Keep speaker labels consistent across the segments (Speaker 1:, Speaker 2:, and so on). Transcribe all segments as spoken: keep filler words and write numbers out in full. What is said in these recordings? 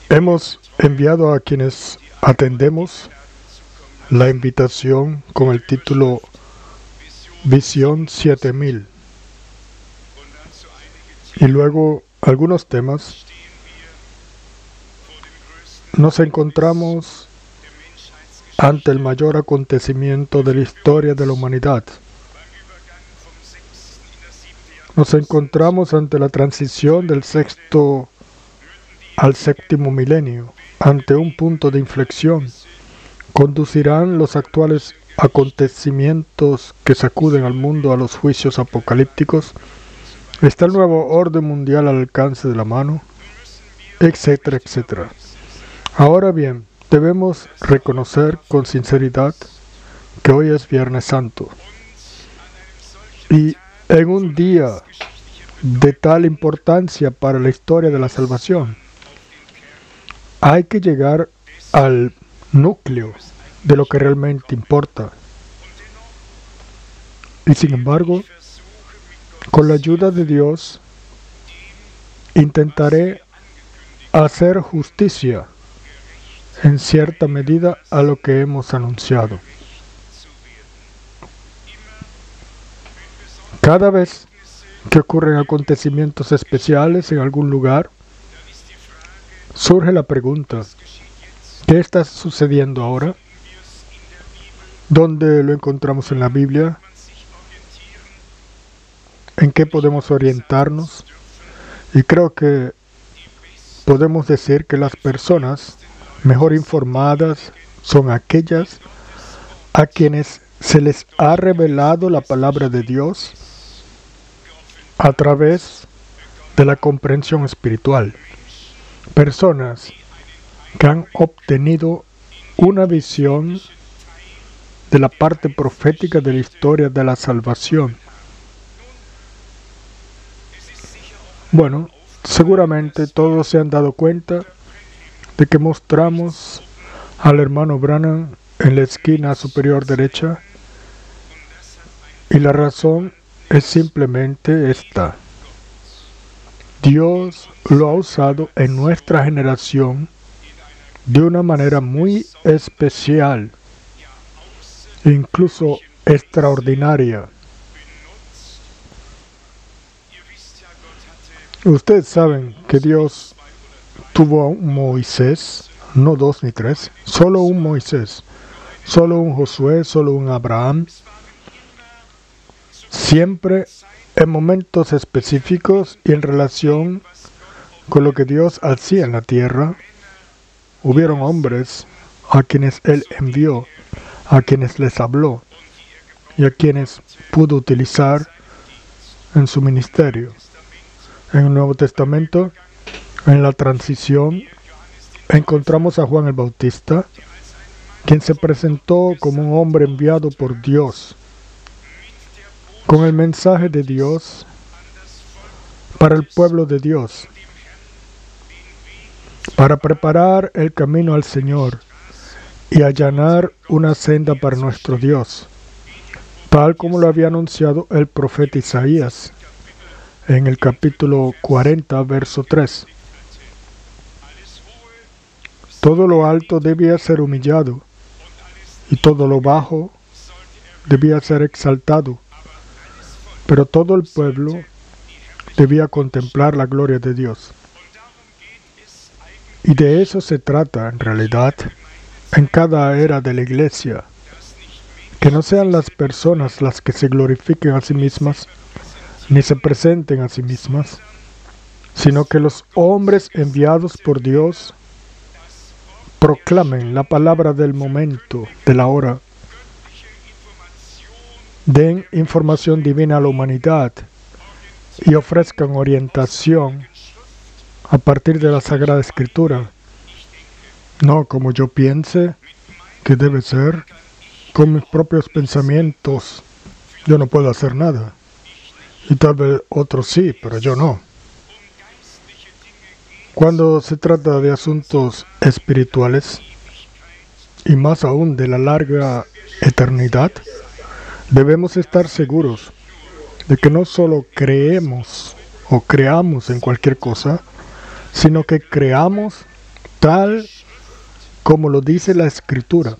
Speaker 1: Hemos enviado a quienes atendemos la invitación con el título Visión siete mil y luego algunos temas. Nos encontramos ante el mayor acontecimiento de la historia de la humanidad. Nos encontramos ante la transición del sexto al séptimo milenio, ante un punto de inflexión. ¿Conducirán los actuales acontecimientos que sacuden al mundo a los juicios apocalípticos? ¿Está el nuevo orden mundial al alcance de la mano? Etcétera, etcétera. Ahora bien, debemos reconocer con sinceridad que hoy es Viernes Santo. Y en un día de tal importancia para la historia de la salvación, hay que llegar al núcleo de lo que realmente importa. Y sin embargo, con la ayuda de Dios, intentaré hacer justicia en cierta medida a lo que hemos anunciado. Cada vez que ocurren acontecimientos especiales en algún lugar, surge la pregunta: ¿qué está sucediendo ahora? ¿Dónde lo encontramos en la Biblia? ¿En qué podemos orientarnos? Y creo que podemos decir que las personas mejor informadas son aquellas a quienes se les ha revelado la palabra de Dios a través de la comprensión espiritual. Personas que han obtenido una visión de la parte profética de la historia de la salvación. Bueno, seguramente todos se han dado cuenta de que mostramos al hermano Branham en la esquina superior derecha, y la razón es simplemente esta: Dios lo ha usado en nuestra generación de una manera muy especial, incluso extraordinaria. Ustedes saben que Dios tuvo a un Moisés, no dos ni tres, solo un Moisés, solo un Josué, solo un Abraham, siempre en momentos específicos y en relación con lo que Dios hacía en la tierra. Hubieron hombres a quienes Él envió, a quienes les habló y a quienes pudo utilizar en su ministerio. En el Nuevo Testamento, en la transición, encontramos a Juan el Bautista, quien se presentó como un hombre enviado por Dios, con el mensaje de Dios para el pueblo de Dios, para preparar el camino al Señor y allanar una senda para nuestro Dios, tal como lo había anunciado el profeta Isaías en el capítulo cuarenta, verso tres. Todo lo alto debía ser humillado y todo lo bajo debía ser exaltado, pero todo el pueblo debía contemplar la gloria de Dios. Y de eso se trata en realidad en cada era de la iglesia, que no sean las personas las que se glorifiquen a sí mismas, ni se presenten a sí mismas, sino que los hombres enviados por Dios proclamen la palabra del momento, de la hora, den información divina a la humanidad y ofrezcan orientación a partir de la Sagrada Escritura, no como yo piense que debe ser, con mis propios pensamientos. Yo no puedo hacer nada. Y tal vez otros sí, pero yo no. Cuando se trata de asuntos espirituales, y más aún de la larga eternidad, debemos estar seguros de que no solo creemos o creamos en cualquier cosa, sino que creamos tal como lo dice la Escritura.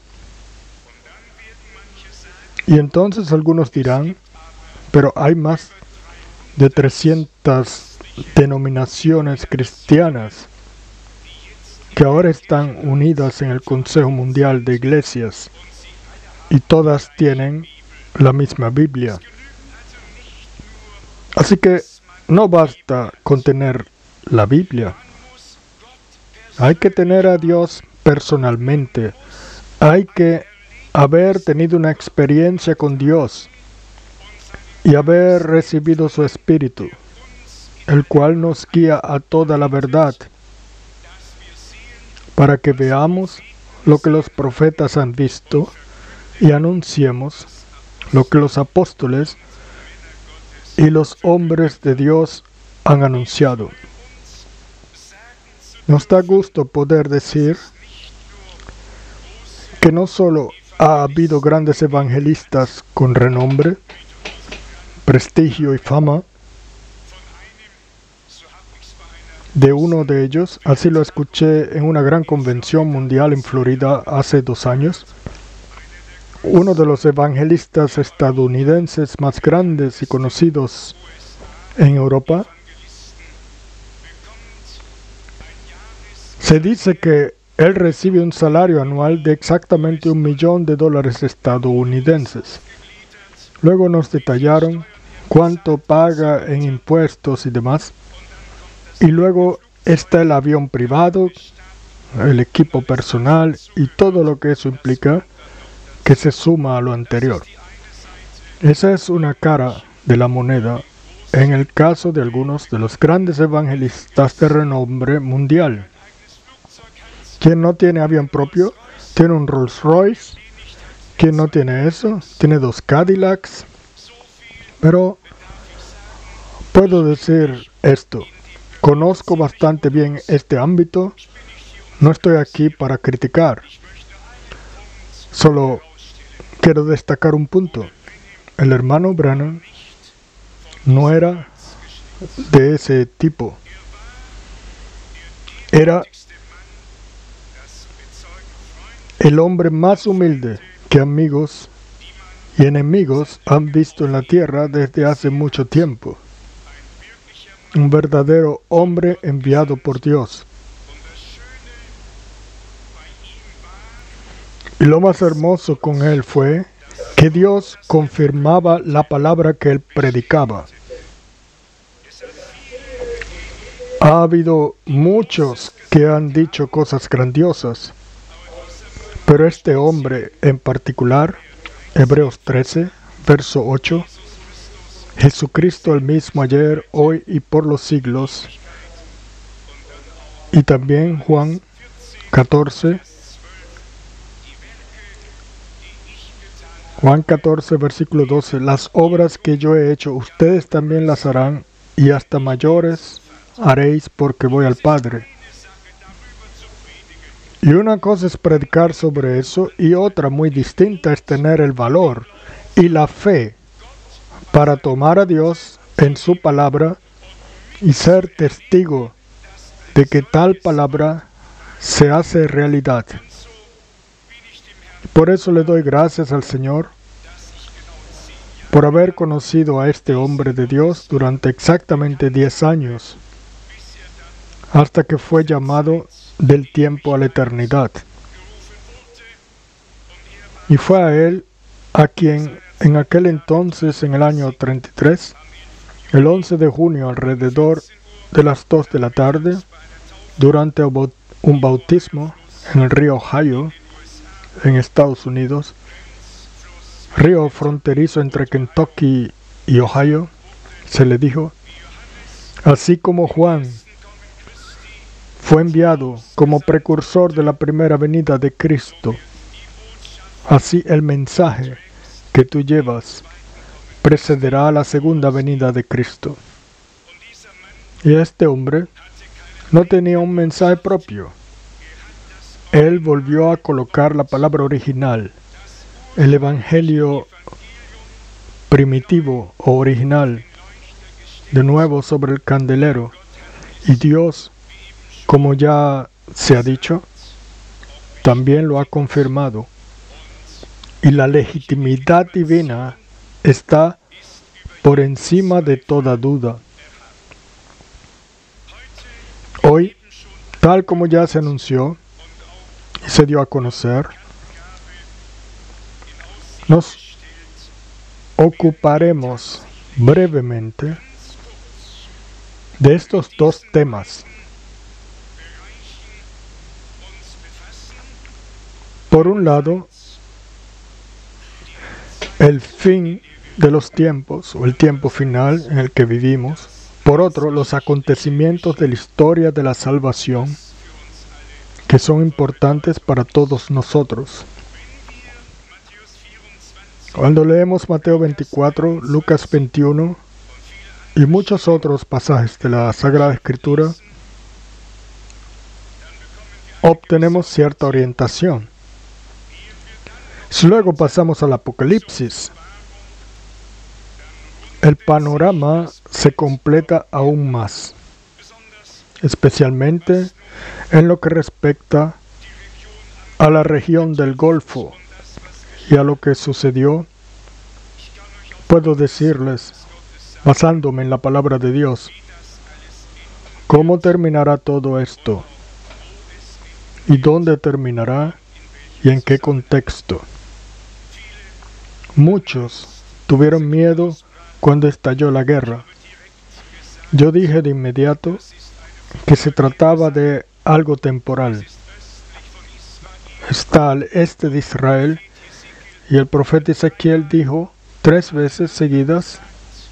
Speaker 1: Y entonces algunos dirán, pero hay más de trescientas denominaciones cristianas que ahora están unidas en el Consejo Mundial de Iglesias y todas tienen la misma Biblia. Así que no basta con tener la Biblia. Hay que tener a Dios personalmente. Hay que haber tenido una experiencia con Dios y haber recibido su Espíritu, el cual nos guía a toda la verdad, para que veamos lo que los profetas han visto y anunciemos lo que los apóstoles y los hombres de Dios han anunciado. Nos da gusto poder decir que no solo ha habido grandes evangelistas con renombre, prestigio y fama. De uno de ellos, así lo escuché en una gran convención mundial en Florida hace dos años, uno de los evangelistas estadounidenses más grandes y conocidos en Europa, se dice que él recibe un salario anual de exactamente un millón de dólares estadounidenses. Luego nos detallaron cuánto paga en impuestos y demás. Y luego está el avión privado, el equipo personal y todo lo que eso implica, que se suma a lo anterior. Esa es una cara de la moneda en el caso de algunos de los grandes evangelistas de renombre mundial. Quien no tiene avión propio, tiene un Rolls Royce. Quien no tiene eso, tiene dos Cadillacs. Pero puedo decir esto. Conozco bastante bien este ámbito. No estoy aquí para criticar. Solo quiero destacar un punto. El hermano Branham no era de ese tipo. Era el hombre más humilde que amigos y enemigos han visto en la tierra desde hace mucho tiempo. Un verdadero hombre enviado por Dios. Y lo más hermoso con él fue que Dios confirmaba la palabra que él predicaba. Ha habido muchos que han dicho cosas grandiosas, pero este hombre en particular, Hebreos trece, verso ocho, Jesucristo el mismo ayer, hoy y por los siglos. Y también Juan catorce. Juan catorce, versículo doce. Las obras que yo he hecho, ustedes también las harán, y hasta mayores haréis, porque voy al Padre. Y una cosa es predicar sobre eso, y otra muy distinta es tener el valor y la fe para tomar a Dios en su palabra y ser testigo de que tal palabra se hace realidad. Por eso le doy gracias al Señor por haber conocido a este hombre de Dios durante exactamente diez años, hasta que fue llamado del tiempo a la eternidad. Y fue a él a quien en aquel entonces, en el año treinta y tres, el once de junio, alrededor de las dos de la tarde, durante un bautismo en el río Ohio, en Estados Unidos, río fronterizo entre Kentucky y Ohio, se le dijo, así como Juan fue enviado como precursor de la primera venida de Cristo, así el mensaje que tú llevas precederá a la segunda venida de Cristo. Y este hombre no tenía un mensaje propio. Él volvió a colocar la palabra original, el evangelio primitivo o original, de nuevo sobre el candelero. Y Dios, como ya se ha dicho, también lo ha confirmado. Y la legitimidad divina está por encima de toda duda. Hoy, tal como ya se anunció y se dio a conocer, nos ocuparemos brevemente de estos dos temas. Por un lado, el fin de los tiempos, o el tiempo final en el que vivimos. Por otro, los acontecimientos de la historia de la salvación, que son importantes para todos nosotros. Cuando leemos Mateo veinticuatro, Lucas veintiuno y muchos otros pasajes de la Sagrada Escritura, obtenemos cierta orientación. Si luego pasamos al Apocalipsis, el panorama se completa aún más, especialmente en lo que respecta a la región del Golfo y a lo que sucedió. Puedo decirles, basándome en la palabra de Dios, cómo terminará todo esto y dónde terminará y en qué contexto. Muchos tuvieron miedo cuando estalló la guerra. Yo dije de inmediato que se trataba de algo temporal. Está al este de Israel, y el profeta Ezequiel dijo tres veces seguidas: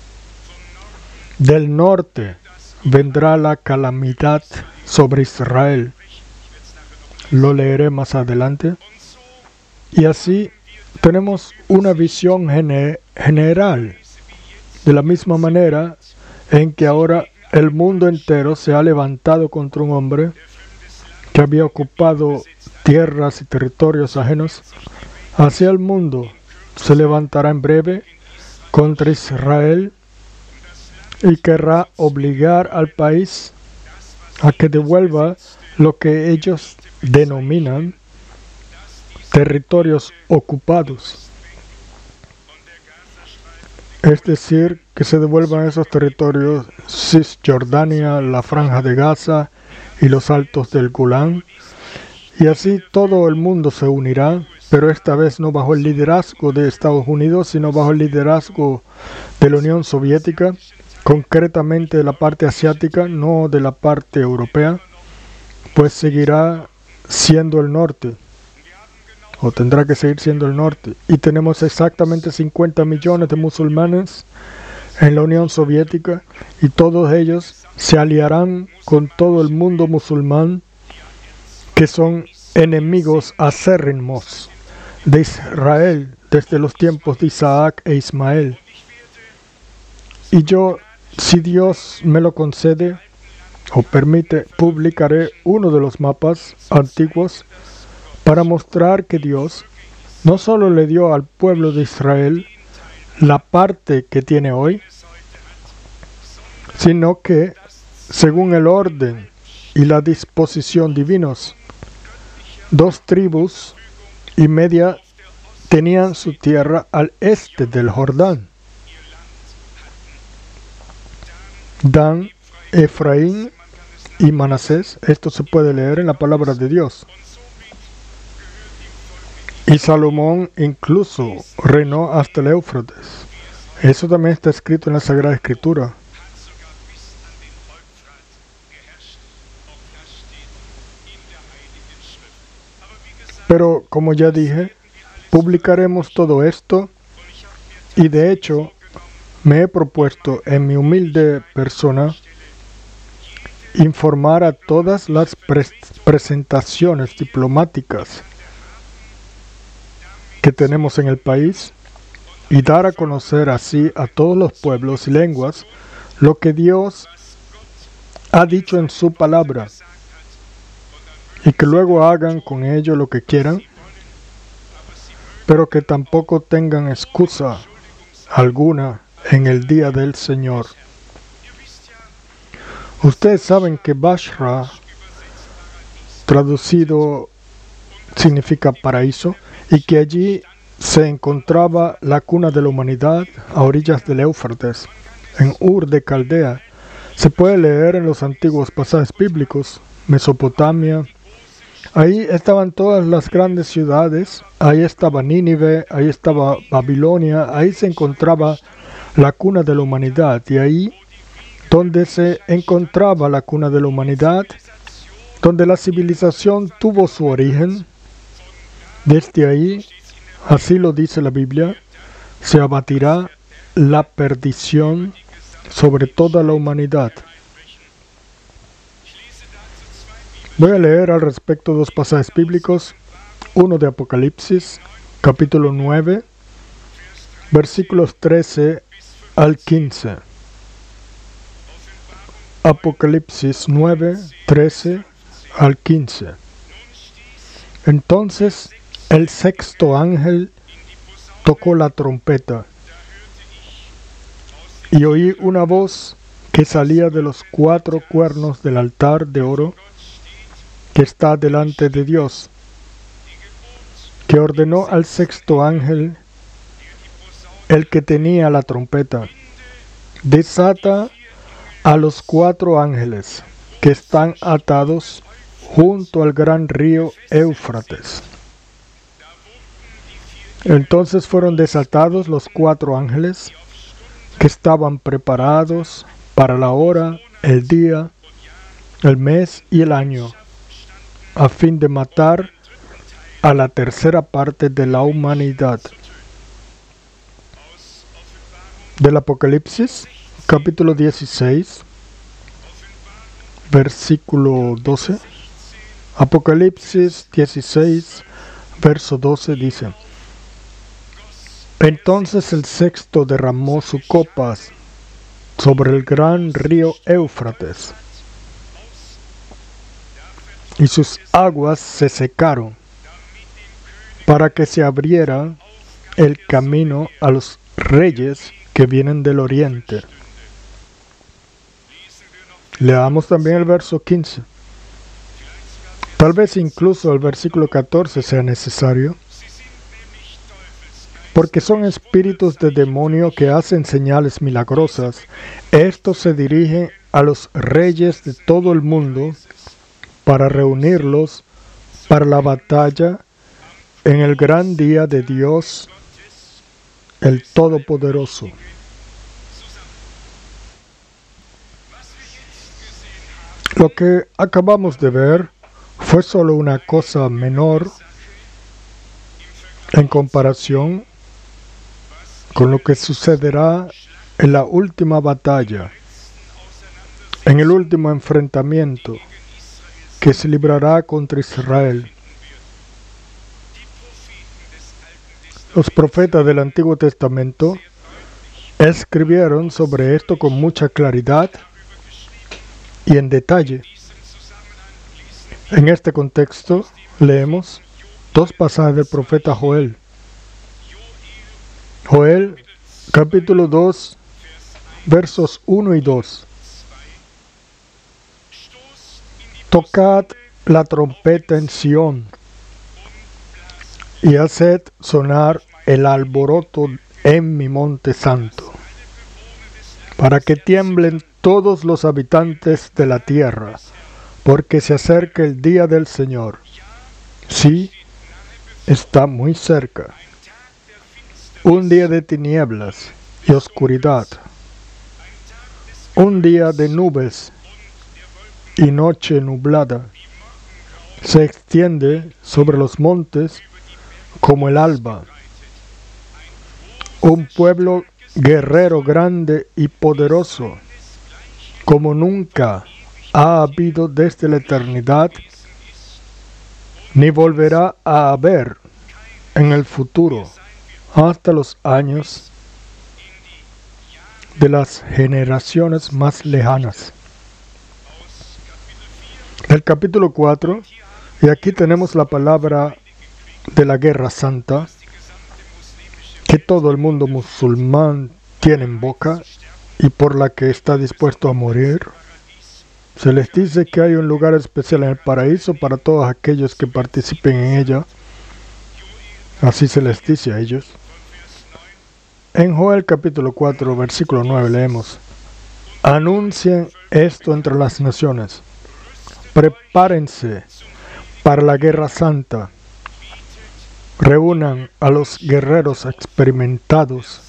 Speaker 1: del norte vendrá la calamidad sobre Israel. Lo leeré más adelante. Y así tenemos una visión gene- general, de la misma manera en que ahora el mundo entero se ha levantado contra un hombre que había ocupado tierras y territorios ajenos. Así el mundo se levantará en breve contra Israel y querrá obligar al país a que devuelva lo que ellos denominan territorios ocupados. Es decir, que se devuelvan esos territorios: Cisjordania, la Franja de Gaza y los altos del Golán. Y así todo el mundo se unirá, pero esta vez no bajo el liderazgo de Estados Unidos, sino bajo el liderazgo de la Unión Soviética, concretamente de la parte asiática, no de la parte europea, pues seguirá siendo el norte, o tendrá que seguir siendo el norte. Y tenemos exactamente cincuenta millones de musulmanes en la Unión Soviética, y todos ellos se aliarán con todo el mundo musulmán, que son enemigos acérrimos de Israel desde los tiempos de Isaac e Ismael. Y yo, si Dios me lo concede o permite, publicaré uno de los mapas antiguos para mostrar que Dios no solo le dio al pueblo de Israel la parte que tiene hoy, sino que, según el orden y la disposición divinos, dos tribus y media tenían su tierra al este del Jordán: Dan, Efraín y Manasés. Esto se puede leer en la palabra de Dios. Y Salomón incluso reinó hasta el Éufrates. Eso también está escrito en la Sagrada Escritura. Pero, como ya dije, publicaremos todo esto, y de hecho me he propuesto en mi humilde persona informar a todas las pre- presentaciones diplomáticas que tenemos en el país y dar a conocer así a todos los pueblos y lenguas lo que Dios ha dicho en su palabra, y que luego hagan con ello lo que quieran, pero que tampoco tengan excusa alguna en el día del Señor. Ustedes saben que Bashra traducido significa paraíso, y que allí se encontraba la cuna de la humanidad a orillas del Éufrates, en Ur de Caldea. Se puede leer en los antiguos pasajes bíblicos, Mesopotamia. Ahí estaban todas las grandes ciudades, ahí estaba Nínive, ahí estaba Babilonia, ahí se encontraba la cuna de la humanidad, y ahí donde se encontraba la cuna de la humanidad, donde la civilización tuvo su origen, desde ahí, así lo dice la Biblia, se abatirá la perdición sobre toda la humanidad. Voy a leer al respecto dos pasajes bíblicos, uno de Apocalipsis, capítulo nueve, versículos trece al quince. Apocalipsis nueve, trece al quince. Entonces el sexto ángel tocó la trompeta, y oí una voz que salía de los cuatro cuernos del altar de oro que está delante de Dios, que ordenó al sexto ángel, el que tenía la trompeta: desata a los cuatro ángeles que están atados junto al gran río Éufrates. Entonces fueron desatados los cuatro ángeles que estaban preparados para la hora, el día, el mes y el año, a fin de matar a la tercera parte de la humanidad. Del Apocalipsis, capítulo dieciséis, versículo doce. Apocalipsis dieciséis, verso doce dice: Entonces el sexto derramó su copa sobre el gran río Éufrates, y sus aguas se secaron, para que se abriera el camino a los reyes que vienen del oriente. Leamos también el verso quince. Tal vez incluso el versículo catorce sea necesario, porque son espíritus de demonio que hacen señales milagrosas. Estos se dirigen a los reyes de todo el mundo para reunirlos para la batalla en el gran día de Dios, el Todopoderoso. Lo que acabamos de ver fue solo una cosa menor en comparación con lo que sucederá en la última batalla, en el último enfrentamiento que se librará contra Israel. Los profetas del Antiguo Testamento escribieron sobre esto con mucha claridad y en detalle. En este contexto leemos dos pasajes del profeta Joel. Joel, capítulo dos, versos uno y dos. Tocad la trompeta en Sión, y haced sonar el alboroto en mi monte santo, para que tiemblen todos los habitantes de la tierra, porque se acerca el día del Señor. Sí, está muy cerca. Un día de tinieblas y oscuridad, un día de nubes y noche nublada, se extiende sobre los montes como el alba. Un pueblo guerrero grande y poderoso, como nunca ha habido desde la eternidad, ni volverá a haber en el futuro, hasta los años de las generaciones más lejanas. El capítulo cuatro, y aquí tenemos la palabra de la guerra santa, que todo el mundo musulmán tiene en boca y por la que está dispuesto a morir. Se les dice que hay un lugar especial en el paraíso para todos aquellos que participen en ella. Así se les dice a ellos. En Joel capítulo cuatro, versículo nueve leemos: anuncien esto entre las naciones. Prepárense para la guerra santa. Reúnan a los guerreros experimentados.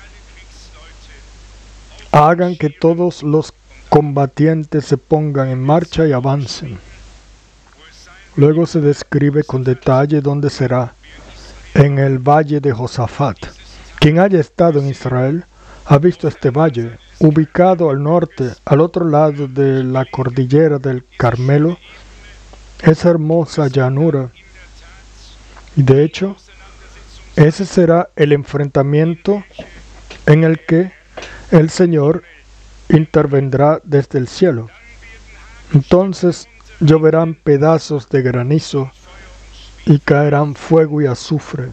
Speaker 1: Hagan que todos los combatientes se pongan en marcha y avancen. Luego se describe con detalle dónde será: en el valle de Josafat. Quien haya estado en Israel ha visto este valle, ubicado al norte, al otro lado de la cordillera del Carmelo. Esa hermosa llanura. Y de hecho, ese será el enfrentamiento en el que el Señor intervendrá desde el cielo. Entonces lloverán pedazos de granizo y caerán fuego y azufre.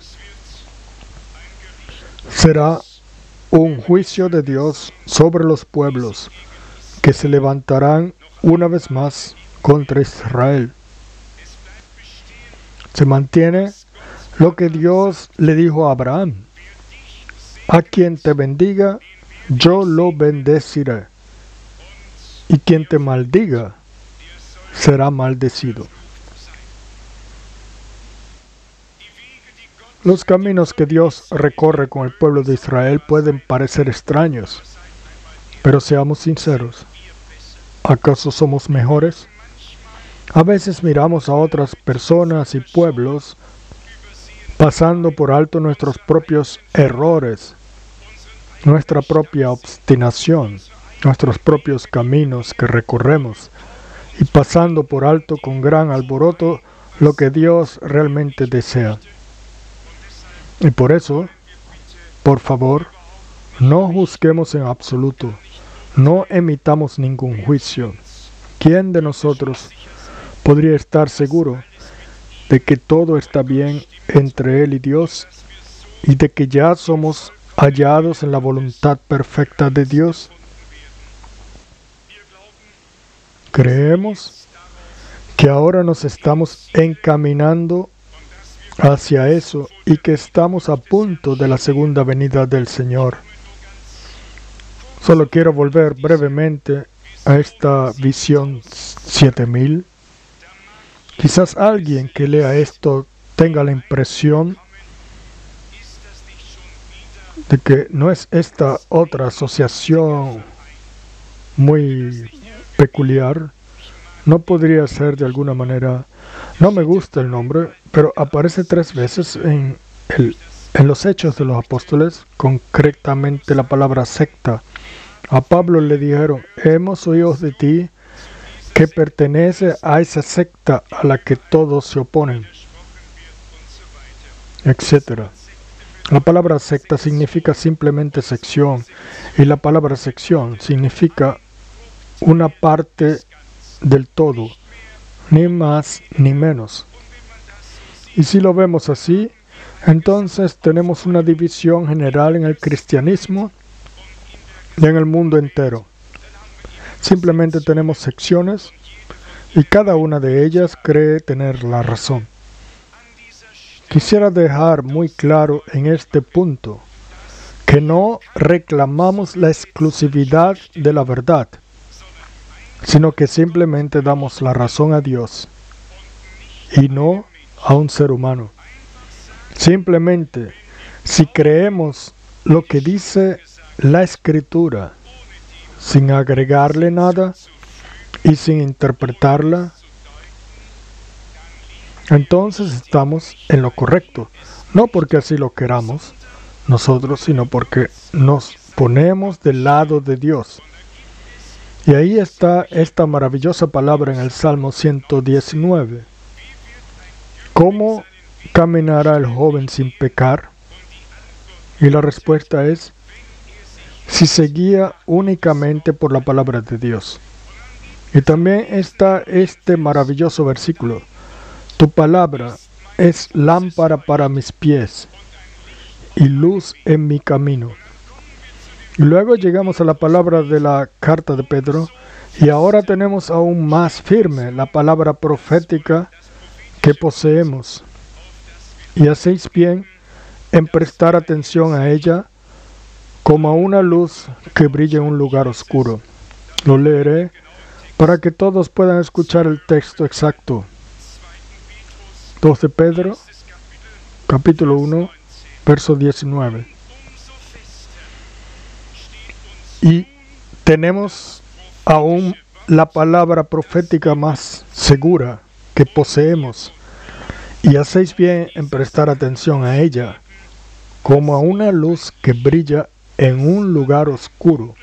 Speaker 1: Será un juicio de Dios sobre los pueblos que se levantarán una vez más contra Israel. Se mantiene lo que Dios le dijo a Abraham: a quien te bendiga, yo lo bendeciré, y quien te maldiga, será maldecido. Los caminos que Dios recorre con el pueblo de Israel pueden parecer extraños, pero seamos sinceros, ¿acaso somos mejores? A veces miramos a otras personas y pueblos pasando por alto nuestros propios errores, nuestra propia obstinación, nuestros propios caminos que recorremos, y pasando por alto con gran alboroto lo que Dios realmente desea. Y por eso, por favor, no juzguemos en absoluto, no emitamos ningún juicio. ¿Quién de nosotros podría estar seguro de que todo está bien entre Él y Dios y de que ya somos hallados en la voluntad perfecta de Dios? Creemos que ahora nos estamos encaminando hacia eso y que estamos a punto de la segunda venida del Señor. Solo quiero volver brevemente a esta visión siete mil. Quizás alguien que lea esto tenga la impresión de que no es esta otra asociación muy peculiar. No podría ser de alguna manera. No me gusta el nombre, pero aparece tres veces en, el, en los Hechos de los Apóstoles, concretamente la palabra secta. A Pablo le dijeron: hemos oído de ti que pertenece a esa secta a la que todos se oponen, etcétera. La palabra secta significa simplemente sección, y la palabra sección significa una parte del todo, ni más ni menos. Y si lo vemos así, entonces tenemos una división general en el cristianismo y en el mundo entero. Simplemente tenemos secciones y cada una de ellas cree tener la razón. Quisiera dejar muy claro en este punto que no reclamamos la exclusividad de la verdad, sino que simplemente damos la razón a Dios y no a un ser humano. Simplemente, si creemos lo que dice la Escritura, sin agregarle nada y sin interpretarla, entonces estamos en lo correcto, no porque así lo queramos nosotros, sino porque nos ponemos del lado de Dios. Y ahí está esta maravillosa palabra en el Salmo ciento diecinueve. ¿Cómo caminará el joven sin pecar? Y la respuesta es: si se guía únicamente por la palabra de Dios. Y también está este maravilloso versículo: tu palabra es lámpara para mis pies y luz en mi camino. Y luego llegamos a la palabra de la carta de Pedro, Y ahora tenemos aún más firme la palabra profética que poseemos. Y hacéis bien en prestar atención a ella como a una luz que brilla en un lugar oscuro. Lo leeré para que todos puedan escuchar el texto exacto. dos de Pedro, capítulo uno, verso diecinueve. Y tenemos aún la palabra profética más segura que poseemos, y hacéis bien en prestar atención a ella, como a una luz que brilla en un lugar oscuro,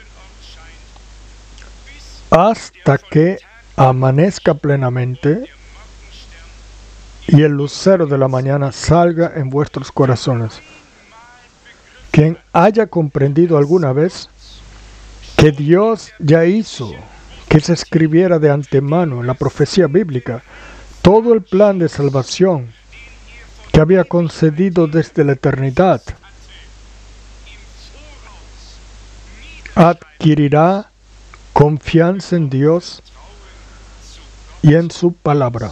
Speaker 1: hasta que amanezca plenamente y el lucero de la mañana salga en vuestros corazones. Quien haya comprendido alguna vez que Dios ya hizo que se escribiera de antemano en la profecía bíblica todo el plan de salvación que había concedido desde la eternidad, adquirirá confianza en Dios y en su palabra.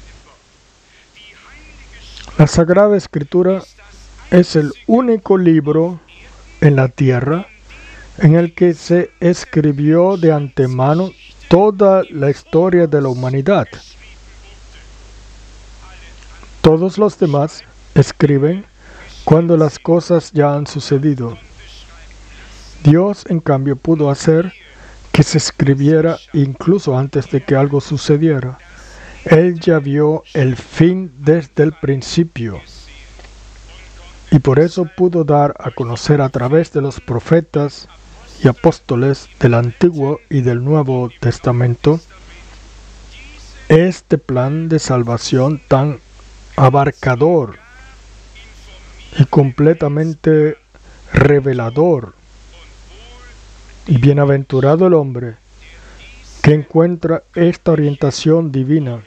Speaker 1: La Sagrada Escritura es el único libro en la tierra en el que se escribió de antemano toda la historia de la humanidad. Todos los demás escriben cuando las cosas ya han sucedido. Dios, en cambio, pudo hacer que se escribiera incluso antes de que algo sucediera. Él ya vio el fin desde el principio, y por eso pudo dar a conocer a través de los profetas y apóstoles del Antiguo y del Nuevo Testamento este plan de salvación tan abarcador y completamente revelador. Y bienaventurado el hombre que encuentra esta orientación divina.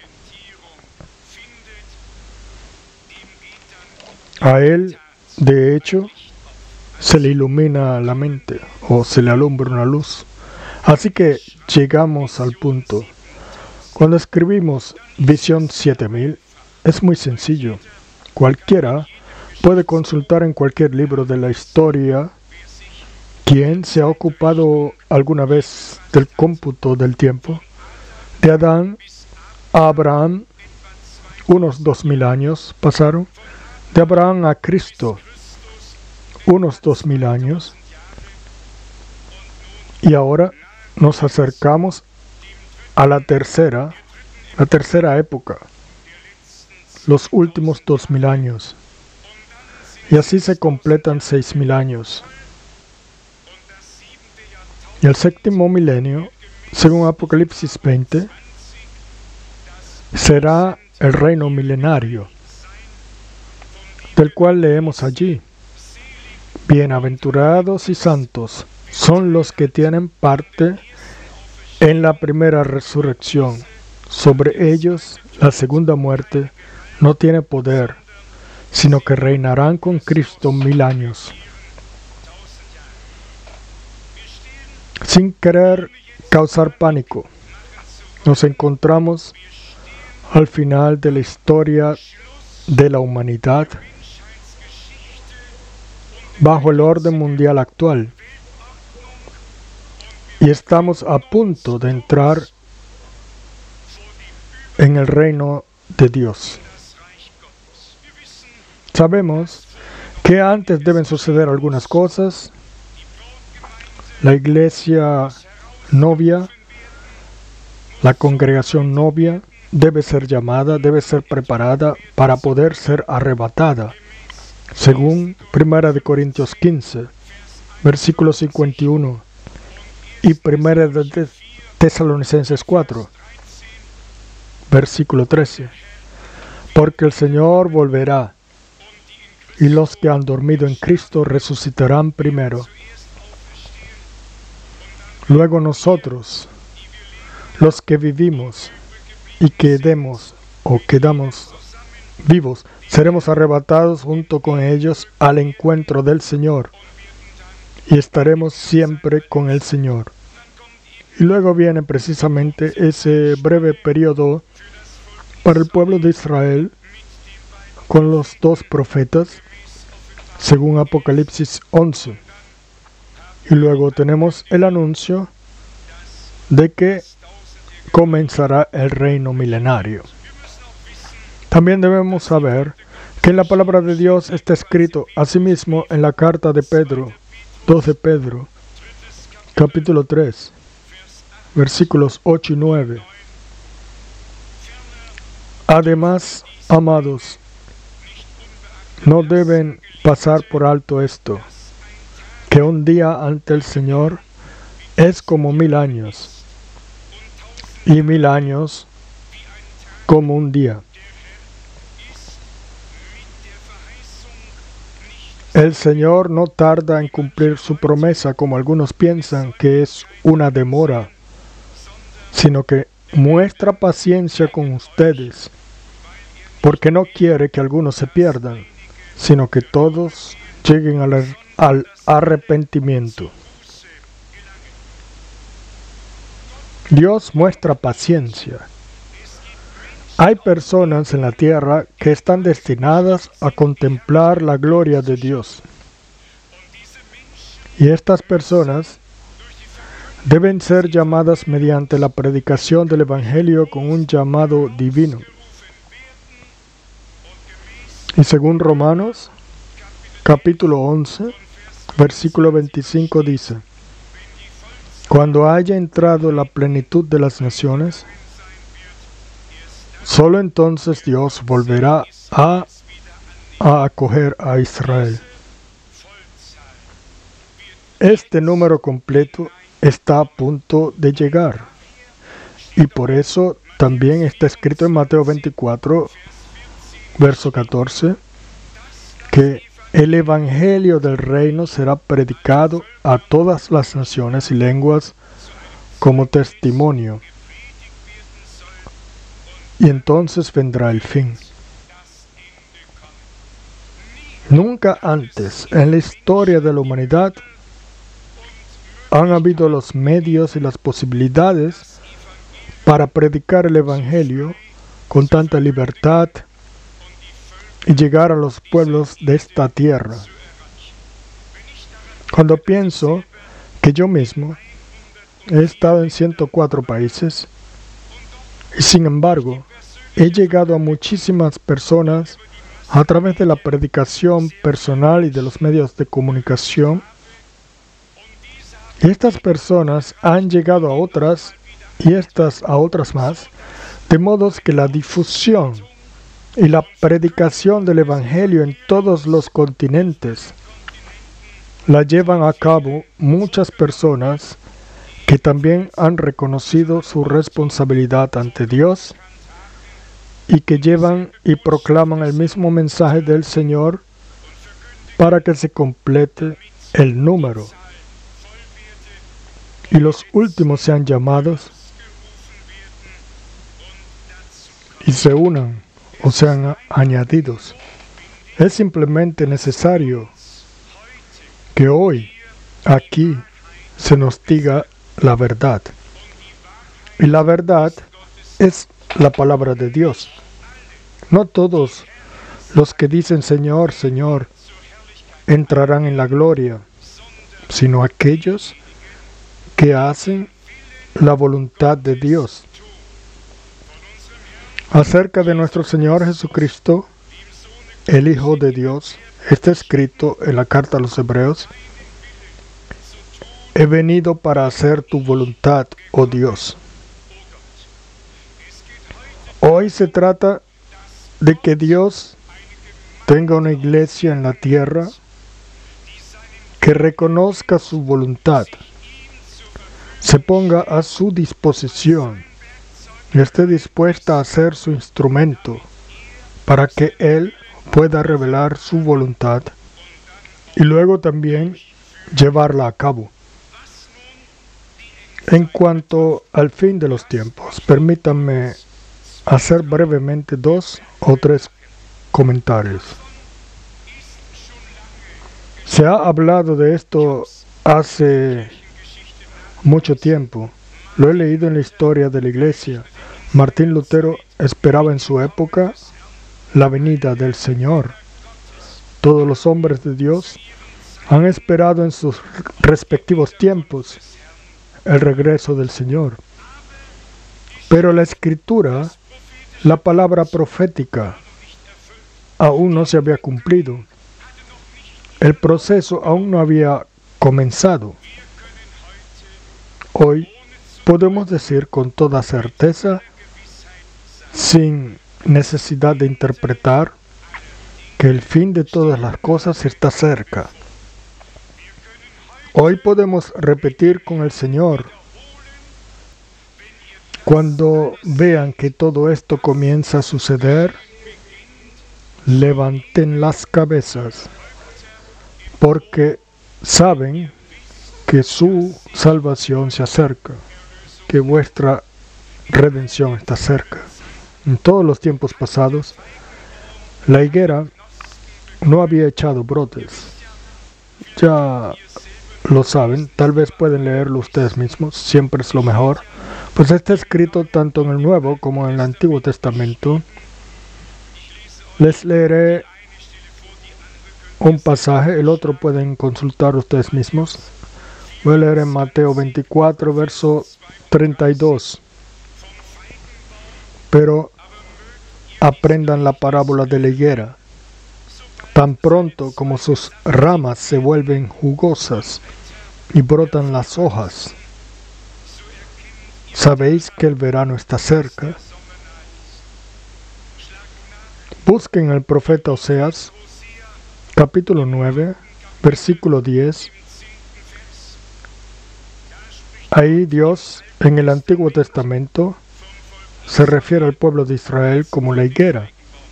Speaker 1: A él, de hecho, se le ilumina la mente o se le alumbra una luz. Así que llegamos al punto. Cuando escribimos Visión siete mil, es muy sencillo. Cualquiera puede consultar en cualquier libro de la historia. ¿Quién se ha ocupado alguna vez del cómputo del tiempo? De Adán a Abraham, unos dos mil años pasaron. De Abraham a Cristo, unos dos mil años. Y ahora nos acercamos a la tercera, la tercera época, los últimos dos mil años. Y así se completan seis mil años. Y el séptimo milenio, según Apocalipsis veinte, será el reino milenario, del cual leemos allí: bienaventurados y santos son los que tienen parte en la primera resurrección. Sobre ellos la segunda muerte no tiene poder, sino que reinarán con Cristo mil años. Sin querer causar pánico, nos encontramos al final de la historia de la humanidad bajo el orden mundial actual, y estamos a punto de entrar en el reino de Dios. Sabemos que antes deben suceder algunas cosas. La iglesia novia, la congregación novia, debe ser llamada, debe ser preparada para poder ser arrebatada, según Primera de Corintios quince, versículo cincuenta y uno, y Primera de Tesalonicenses cuatro, versículo trece. Porque el Señor volverá, y los que han dormido en Cristo resucitarán primero. Luego nosotros, los que vivimos y quedemos o quedamos vivos, seremos arrebatados junto con ellos al encuentro del Señor, y estaremos siempre con el Señor. Y luego viene precisamente ese breve periodo para el pueblo de Israel con los dos profetas, según Apocalipsis once. Y luego tenemos el anuncio de que comenzará el reino milenario. También debemos saber que en la palabra de Dios está escrito asimismo en la carta de Pedro, dos de Pedro, capítulo tres, versículos ocho y nueve. Además, amados, no deben pasar por alto esto, que un día ante el Señor es como mil años, y mil años como un día. El Señor no tarda en cumplir su promesa, como algunos piensan que es una demora, sino que muestra paciencia con ustedes, porque no quiere que algunos se pierdan, sino que todos lleguen al, al arrepentimiento. Dios muestra paciencia. Hay personas en la tierra que están destinadas a contemplar la gloria de Dios. Y estas personas deben ser llamadas mediante la predicación del Evangelio con un llamado divino. Y según Romanos, capítulo once, versículo veinticinco dice: cuando haya entrado la plenitud de las naciones, solo entonces Dios volverá a, a acoger a Israel. Este número completo está a punto de llegar. Y por eso también está escrito en Mateo veinticuatro, verso catorce, que el Evangelio del reino será predicado a todas las naciones y lenguas como testimonio. Y entonces vendrá el fin. Nunca antes en la historia de la humanidad han habido los medios y las posibilidades para predicar el Evangelio con tanta libertad y llegar a los pueblos de esta tierra. Cuando pienso que yo mismo he estado en ciento cuatro países y sin embargo he llegado a muchísimas personas a través de la predicación personal y de los medios de comunicación, y estas personas han llegado a otras y estas a otras más, de modo que la difusión y la predicación del Evangelio en todos los continentes la llevan a cabo muchas personas que también han reconocido su responsabilidad ante Dios y que llevan y proclaman el mismo mensaje del Señor para que se complete el número y los últimos sean llamados y se unan o sean añadidos. Es simplemente necesario que hoy, aquí, se nos diga la verdad. Y la verdad es la palabra de Dios. No todos los que dicen Señor, Señor, entrarán en la gloria, sino aquellos que hacen la voluntad de Dios. Acerca de nuestro Señor Jesucristo, el Hijo de Dios, está escrito en la carta a los Hebreos: he venido para hacer tu voluntad, oh Dios. Hoy se trata de que Dios tenga una iglesia en la tierra que reconozca su voluntad, se ponga a su disposición y esté dispuesta a ser su instrumento para que Él pueda revelar su voluntad y luego también llevarla a cabo. En cuanto al fin de los tiempos, permítanme hacer brevemente dos o tres comentarios. Se ha hablado de esto hace mucho tiempo Lo he leído en la historia de la Iglesia. Martín Lutero esperaba en su época la venida del Señor. Todos los hombres de Dios han esperado en sus respectivos tiempos el regreso del Señor. Pero la Escritura, la palabra profética, aún no se había cumplido. El proceso aún no había comenzado. Hoy podemos decir con toda certeza, sin necesidad de interpretar, que el fin de todas las cosas está cerca. Hoy podemos repetir con el Señor, cuando vean que todo esto comienza a suceder, levanten las cabezas, porque saben que su salvación se acerca, que vuestra redención está cerca. En todos los tiempos pasados, la higuera no había echado brotes. Ya lo saben, tal vez pueden leerlo ustedes mismos, siempre es lo mejor. Pues está escrito tanto en el Nuevo como en el Antiguo Testamento. Les leeré un pasaje, el otro pueden consultar ustedes mismos. Voy a leer en Mateo veinticuatro, verso treinta y dos. Pero aprendan la parábola de la higuera. Tan pronto como sus ramas se vuelven jugosas y brotan las hojas, ¿sabéis que el verano está cerca? Busquen el profeta Oseas, capítulo nueve, versículo diez. Ahí Dios, en el Antiguo Testamento, se refiere al pueblo de Israel como la higuera.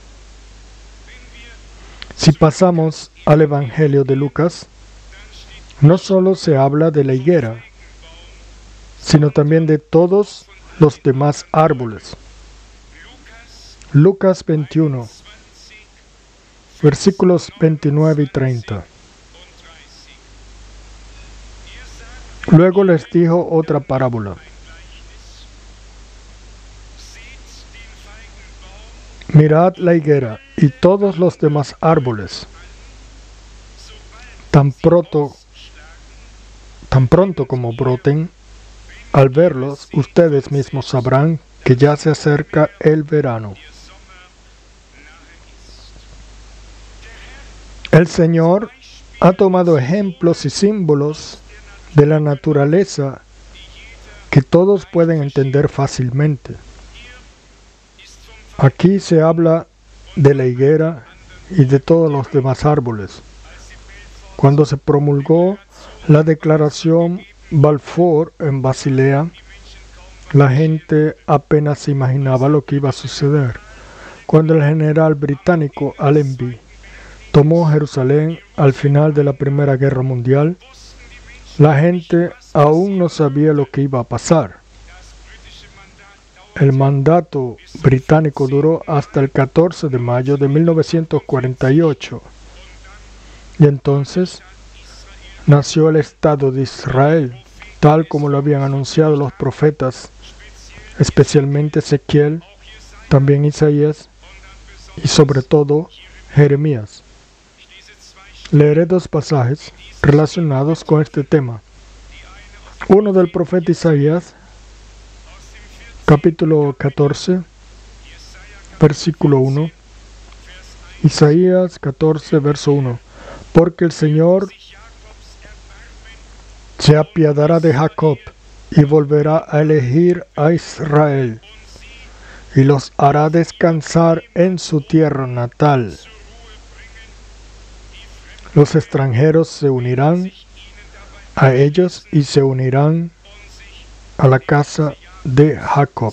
Speaker 1: Si pasamos al Evangelio de Lucas, no solo se habla de la higuera, sino también de todos los demás árboles. Lucas veintiuno, versículos veintinueve y treinta. Luego les dijo otra parábola. Mirad la higuera y todos los demás árboles. Tan pronto, tan pronto como broten, al verlos, ustedes mismos sabrán que ya se acerca el verano. El Señor ha tomado ejemplos y símbolos de la naturaleza que todos pueden entender fácilmente. Aquí se habla de la higuera y de todos los demás árboles. Cuando se promulgó la declaración Balfour en Basilea, la gente apenas se imaginaba lo que iba a suceder. Cuando el general británico Allenby tomó Jerusalén al final de la Primera Guerra Mundial, la gente aún no sabía lo que iba a pasar. El mandato británico duró hasta el catorce de mayo de mil novecientos cuarenta y ocho. Y entonces nació el Estado de Israel, tal como lo habían anunciado los profetas, especialmente Ezequiel, también Isaías y sobre todo Jeremías. Leeré dos pasajes relacionados con este tema. Uno del profeta Isaías, capítulo catorce, versículo uno. Isaías catorce, verso uno. Porque el Señor se apiadará de Jacob y volverá a elegir a Israel y los hará descansar en su tierra natal. Los extranjeros se unirán a ellos y se unirán a la casa de Jacob.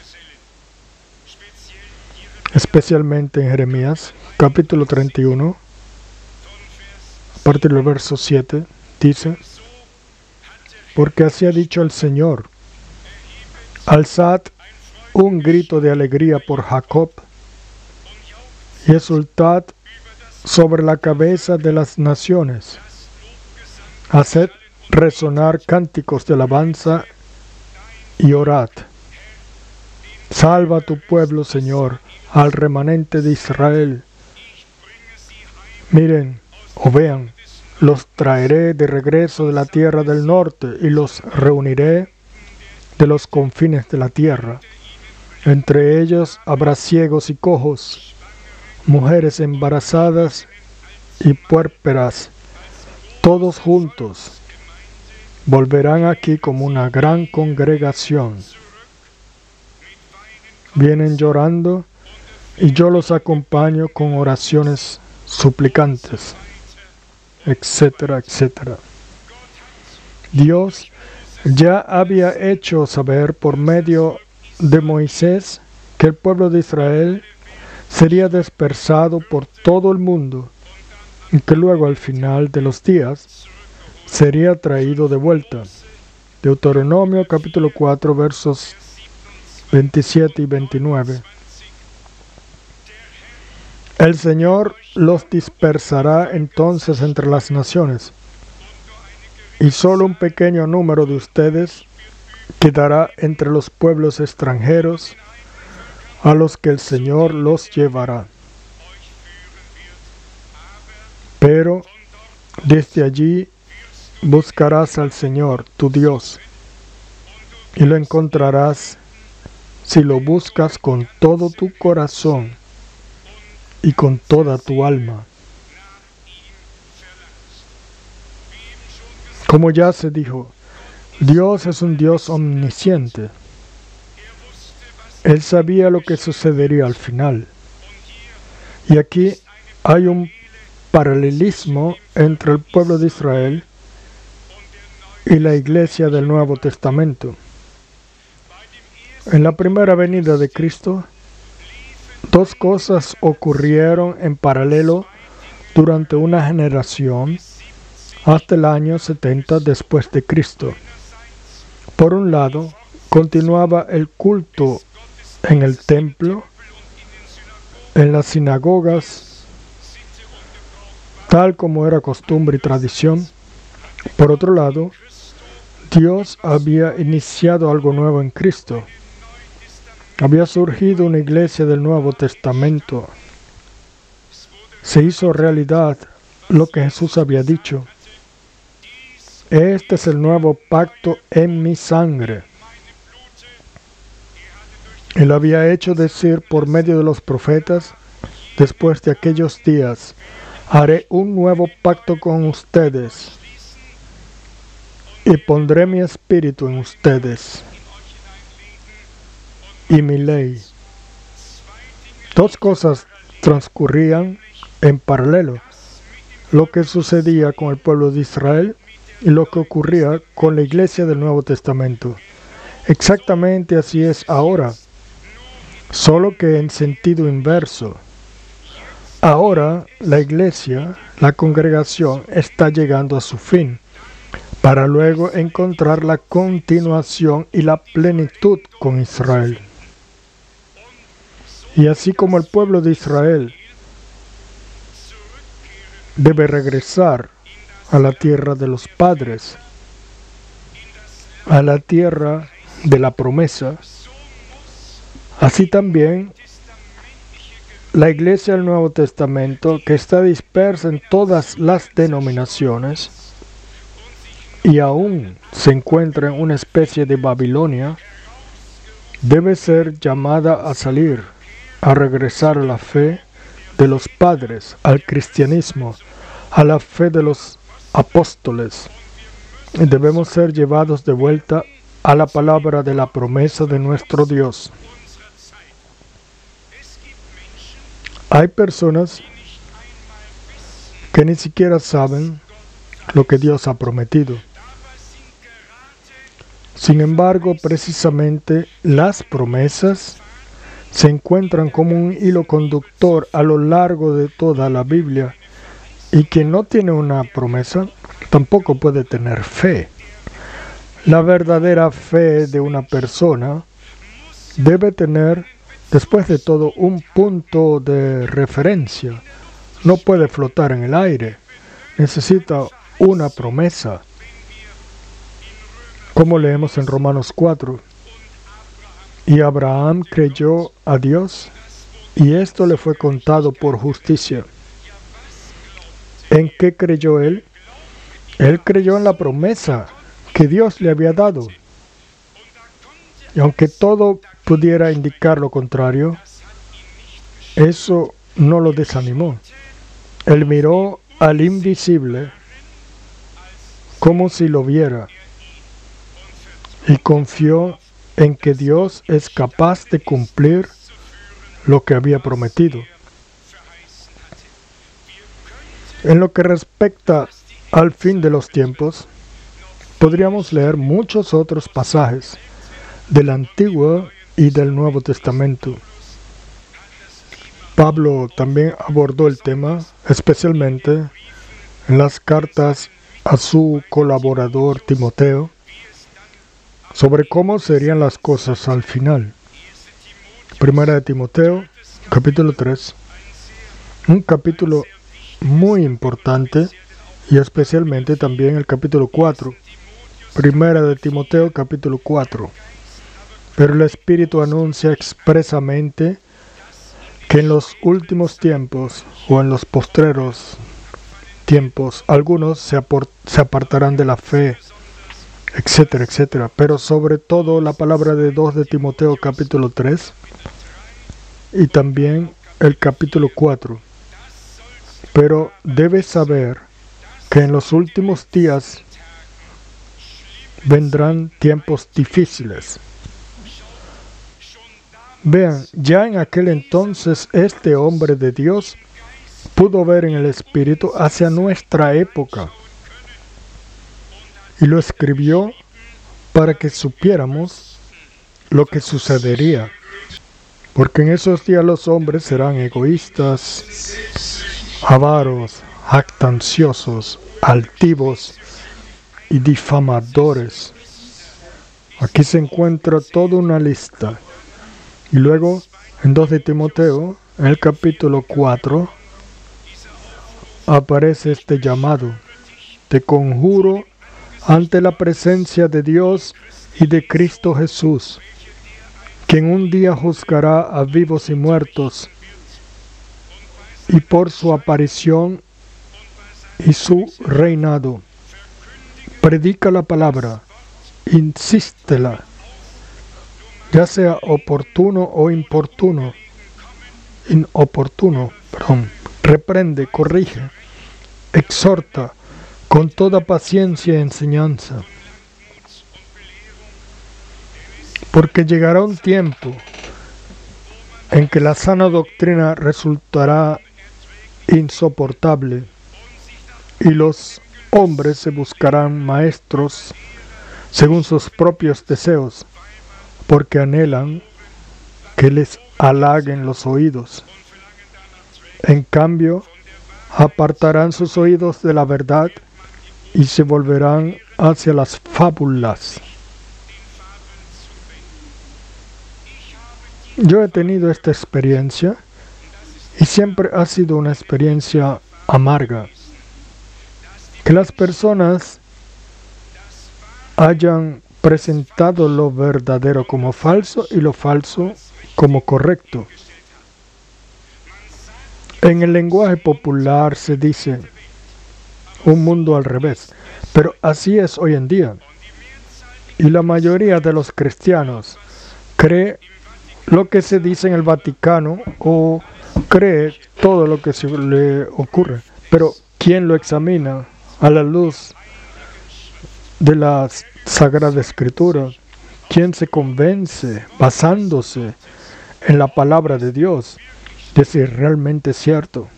Speaker 1: Especialmente en Jeremías, capítulo treinta y uno, a partir del verso siete, dice: porque así ha dicho el Señor, alzad un grito de alegría por Jacob y exultad sobre la cabeza de las naciones. Haced resonar cánticos de alabanza y orad. Salva a tu pueblo, Señor, al remanente de Israel. Miren o vean, los traeré de regreso de la tierra del norte y los reuniré de los confines de la tierra. Entre ellos habrá ciegos y cojos, mujeres embarazadas y puérperas, todos juntos. Volverán aquí como una gran congregación. Vienen llorando y yo los acompaño con oraciones suplicantes, etcétera, etcétera. Dios ya había hecho saber por medio de Moisés que el pueblo de Israel sería dispersado por todo el mundo y que luego al final de los días sería traído de vuelta. Deuteronomio capítulo cuatro versos veintisiete y veintinueve. El Señor los dispersará entonces entre las naciones, y solo un pequeño número de ustedes quedará entre los pueblos extranjeros a los que el Señor los llevará. Pero desde allí buscarás al Señor, tu Dios, y lo encontrarás si lo buscas con todo tu corazón y con toda tu alma. Como ya se dijo, Dios es un Dios omnisciente. Él sabía lo que sucedería al final. Y aquí hay un paralelismo entre el pueblo de Israel y la iglesia del Nuevo Testamento. En la primera venida de Cristo, dos cosas ocurrieron en paralelo durante una generación hasta el año setenta después de Cristo. Por un lado, continuaba el culto en el templo, en las sinagogas, tal como era costumbre y tradición. Por otro lado, Dios había iniciado algo nuevo en Cristo. Había surgido una iglesia del Nuevo Testamento. Se hizo realidad lo que Jesús había dicho. Este es el nuevo pacto en mi sangre. Él había hecho decir por medio de los profetas, después de aquellos días, haré un nuevo pacto con ustedes y pondré mi espíritu en ustedes y mi ley. Dos cosas transcurrían en paralelo: lo que sucedía con el pueblo de Israel y lo que ocurría con la iglesia del Nuevo Testamento. Exactamente así es ahora, solo que en sentido inverso. Ahora la iglesia, la congregación, está llegando a su fin, para luego encontrar la continuación y la plenitud con Israel. Y así como el pueblo de Israel debe regresar a la tierra de los padres, a la tierra de la promesa, así también la iglesia del Nuevo Testamento, que está dispersa en todas las denominaciones y aún se encuentra en una especie de Babilonia, debe ser llamada a salir, a regresar a la fe de los padres, al cristianismo, a la fe de los apóstoles. Y debemos ser llevados de vuelta a la palabra de la promesa de nuestro Dios. Hay personas que ni siquiera saben lo que Dios ha prometido. Sin embargo, precisamente las promesas se encuentran como un hilo conductor a lo largo de toda la Biblia, y quien no tiene una promesa tampoco puede tener fe. La verdadera fe de una persona debe tener, después de todo, un punto de referencia. No puede flotar en el aire. Necesita una promesa. Como leemos en Romanos cuatro, Y Abraham creyó a Dios, y esto le fue contado por justicia. ¿En qué creyó él? Él creyó en la promesa que Dios le había dado. Y aunque todo pudiera indicar lo contrario, eso no lo desanimó. Él miró al invisible como si lo viera y confió en que Dios es capaz de cumplir lo que había prometido. En lo que respecta al fin de los tiempos, podríamos leer muchos otros pasajes del Antiguo y del Nuevo Testamento. Pablo también abordó el tema, especialmente en las cartas a su colaborador Timoteo, sobre cómo serían las cosas al final. Primera de Timoteo, capítulo tres, un capítulo muy importante, y especialmente también el capítulo cuatro. Primera de Timoteo, capítulo cuatro. Pero el Espíritu anuncia expresamente que en los últimos tiempos o en los postreros tiempos algunos se, se apartarán de la fe, etcétera, etcétera. Pero sobre todo la palabra de dos de Timoteo capítulo tres y también el capítulo cuatro. Pero debes saber que en los últimos días vendrán tiempos difíciles. Vean, ya en aquel entonces este hombre de Dios pudo ver en el Espíritu hacia nuestra época y lo escribió para que supiéramos lo que sucedería, porque en esos días los hombres serán egoístas, avaros, jactanciosos, altivos y difamadores. Aquí se encuentra toda una lista. Y luego, en dos de Timoteo, en el capítulo cuatro, aparece este llamado: te conjuro ante la presencia de Dios y de Cristo Jesús, quien un día juzgará a vivos y muertos, y por su aparición y su reinado, predica la palabra, insístela, ya sea oportuno o importuno, inoportuno, perdón, reprende, corrige, exhorta con toda paciencia y enseñanza. Porque llegará un tiempo en que la sana doctrina resultará insoportable y los hombres se buscarán maestros según sus propios deseos, porque anhelan que les halaguen los oídos. En cambio, apartarán sus oídos de la verdad y se volverán hacia las fábulas. Yo he tenido esta experiencia y siempre ha sido una experiencia amarga. Que las personas hayan presentado lo verdadero como falso y lo falso como correcto. En el lenguaje popular se dice un mundo al revés, pero así es hoy en día. Y la mayoría de los cristianos cree lo que se dice en el Vaticano o cree todo lo que se le ocurre. Pero ¿quién lo examina a la luz de la Sagrada Escritura? ¿Quién se convence basándose en la palabra de Dios de si realmente es cierto?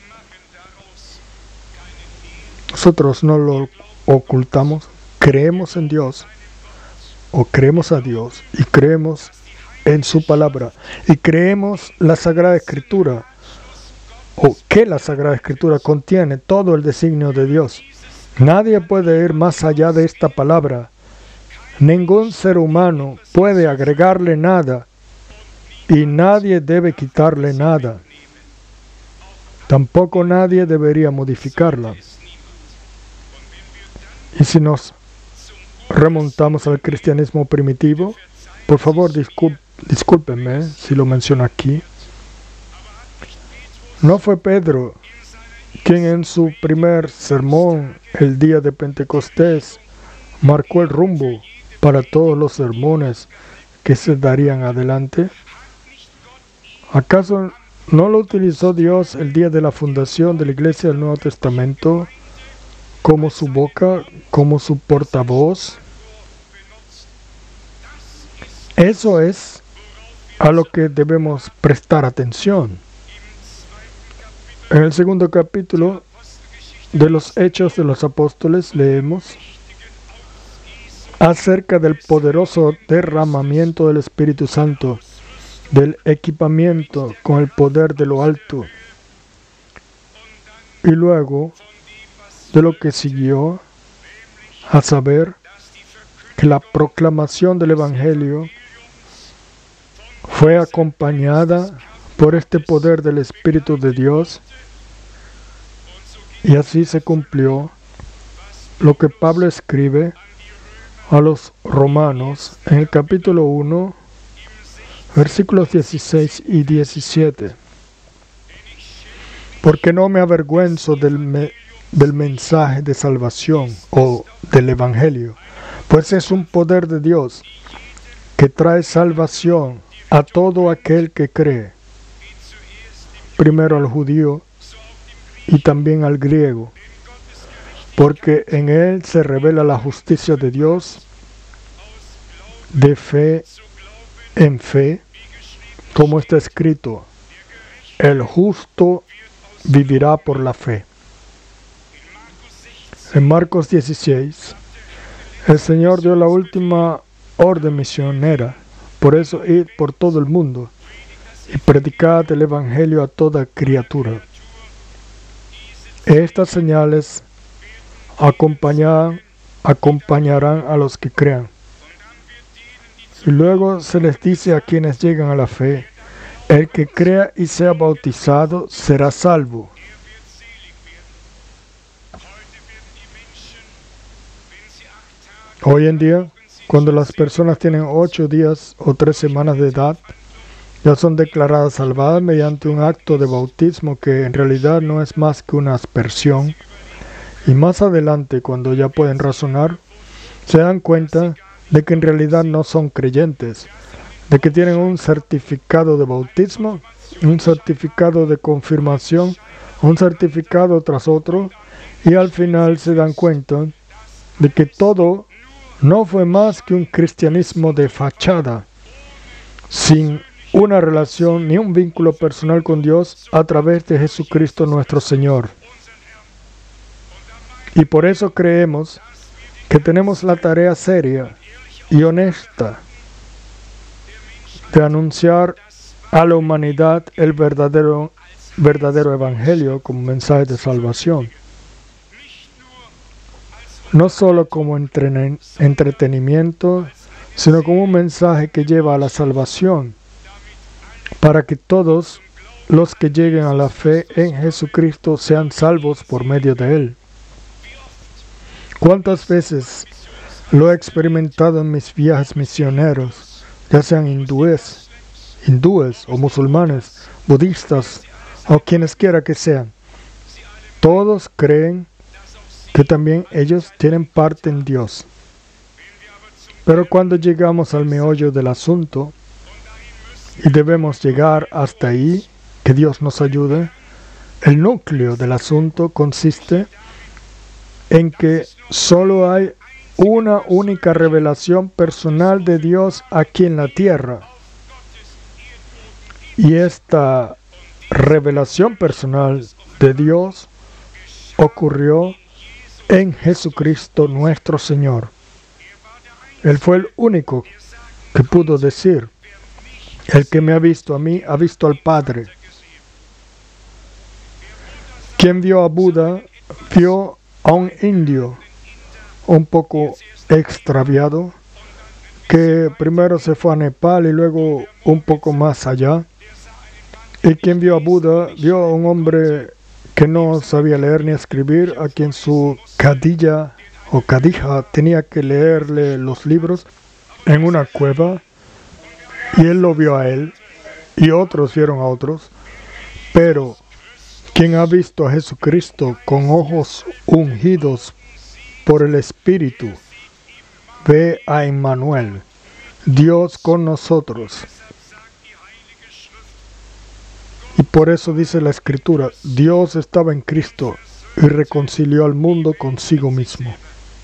Speaker 1: Nosotros no lo ocultamos, creemos en Dios, o creemos a Dios y creemos en su palabra y creemos la Sagrada Escritura, o que la Sagrada Escritura contiene todo el designio de Dios. Nadie puede ir más allá de esta palabra. Ningún ser humano puede agregarle nada y nadie debe quitarle nada. Tampoco nadie debería modificarla. Y si nos remontamos al cristianismo primitivo, por favor discúlpenme si lo menciono aquí, no fue Pedro quien en su primer sermón el día de Pentecostés marcó el rumbo para todos los sermones que se darían adelante. ¿Acaso no lo utilizó Dios el día de la fundación de la Iglesia del Nuevo Testamento como su boca, como su portavoz? Eso es a lo que debemos prestar atención. En el segundo capítulo de los Hechos de los Apóstoles leemos acerca del poderoso derramamiento del Espíritu Santo, del equipamiento con el poder de lo alto, y luego de lo que siguió, a saber que la proclamación del Evangelio fue acompañada por este poder del Espíritu de Dios, y así se cumplió lo que Pablo escribe a los romanos en el capítulo uno, versículos dieciséis y diecisiete. Porque no me avergüenzo del, me, del mensaje de salvación o del Evangelio, pues es un poder de Dios que trae salvación a todo aquel que cree, primero al judío y también al griego, porque en él se revela la justicia de Dios de fe en fe, como está escrito, el justo vivirá por la fe. En Marcos dieciséis, el Señor dio la última orden misionera, por eso id por todo el mundo y predicad el Evangelio a toda criatura. Estas señales acompañarán, acompañarán a los que crean. Y luego se les dice a quienes llegan a la fe, el que crea y sea bautizado será salvo. Hoy en día, cuando las personas tienen ocho días o tres semanas de edad, ya son declaradas salvadas mediante un acto de bautismo que en realidad no es más que una aspersión. Y más adelante, cuando ya pueden razonar, se dan cuenta de que en realidad no son creyentes, de que tienen un certificado de bautismo, un certificado de confirmación, un certificado tras otro, y al final se dan cuenta de que todo no fue más que un cristianismo de fachada, sin una relación ni un vínculo personal con Dios a través de Jesucristo nuestro Señor. Y por eso creemos que tenemos la tarea seria y honesta de anunciar a la humanidad el verdadero, verdadero Evangelio como mensaje de salvación. No solo como entreten- entretenimiento, sino como un mensaje que lleva a la salvación, para que todos los que lleguen a la fe en Jesucristo sean salvos por medio de Él. ¿Cuántas veces lo he experimentado en mis viajes misioneros, ya sean hindúes, hindúes o musulmanes, budistas o quienes quiera que sean? Todos creen que también ellos tienen parte en Dios. Pero cuando llegamos al meollo del asunto, y debemos llegar hasta ahí, que Dios nos ayude, el núcleo del asunto consiste en que solo hay una única revelación personal de Dios aquí en la tierra. Y esta revelación personal de Dios ocurrió en Jesucristo nuestro Señor. Él fue el único que pudo decir, el que me ha visto a mí, ha visto al Padre. Quien vio a Buda, vio a un indio un poco extraviado, que primero se fue a Nepal y luego un poco más allá. Y quien vio a Buda, vio a un hombre que no sabía leer ni escribir, a quien su cadilla o cadija tenía que leerle los libros en una cueva. y él lo vio a él, y otros vieron a otros, pero quien ha visto a Jesucristo con ojos ungidos por el Espíritu, ve a Emmanuel, Dios con nosotros. Y por eso dice la Escritura, Dios estaba en Cristo y reconcilió al mundo consigo mismo.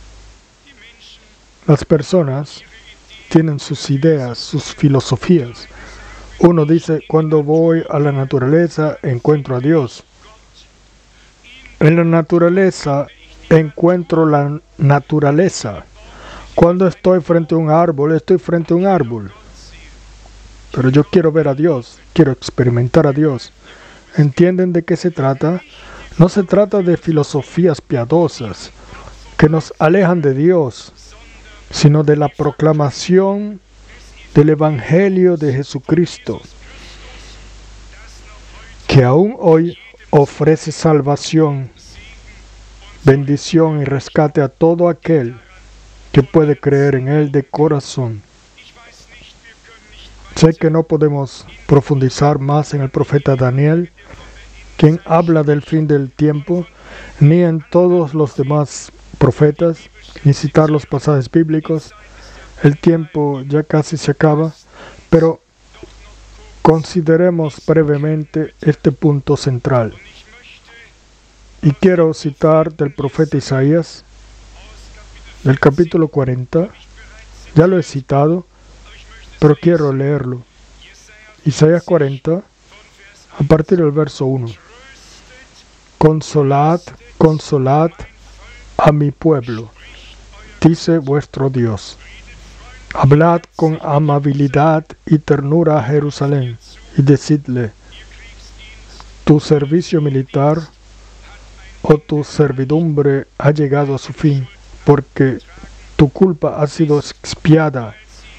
Speaker 1: Las personas tienen sus ideas, sus filosofías. Uno dice, cuando voy a la naturaleza encuentro a Dios. En la naturaleza encuentro la naturaleza. Cuando estoy frente a un árbol, estoy frente a un árbol. Pero yo quiero ver a Dios, quiero experimentar a Dios. ¿Entienden de qué se trata? No se trata de filosofías piadosas que nos alejan de Dios, sino de la proclamación del Evangelio de Jesucristo, que aún hoy ofrece salvación, bendición y rescate a todo aquel que puede creer en Él de corazón. Sé que no podemos profundizar más en el profeta Daniel, quien habla del fin del tiempo, ni en todos los demás profetas, ni citar los pasajes bíblicos. El tiempo ya casi se acaba, pero consideremos brevemente este punto central. Y quiero citar del profeta Isaías, del capítulo cuarenta, ya lo he citado, pero quiero leerlo. Isaías cuarenta, a partir del verso uno. Consolad, consolad a mi pueblo, dice vuestro Dios. Hablad con amabilidad y ternura a Jerusalén, y decidle, tu servicio militar o tu servidumbre ha llegado a su fin, porque tu culpa ha sido expiada,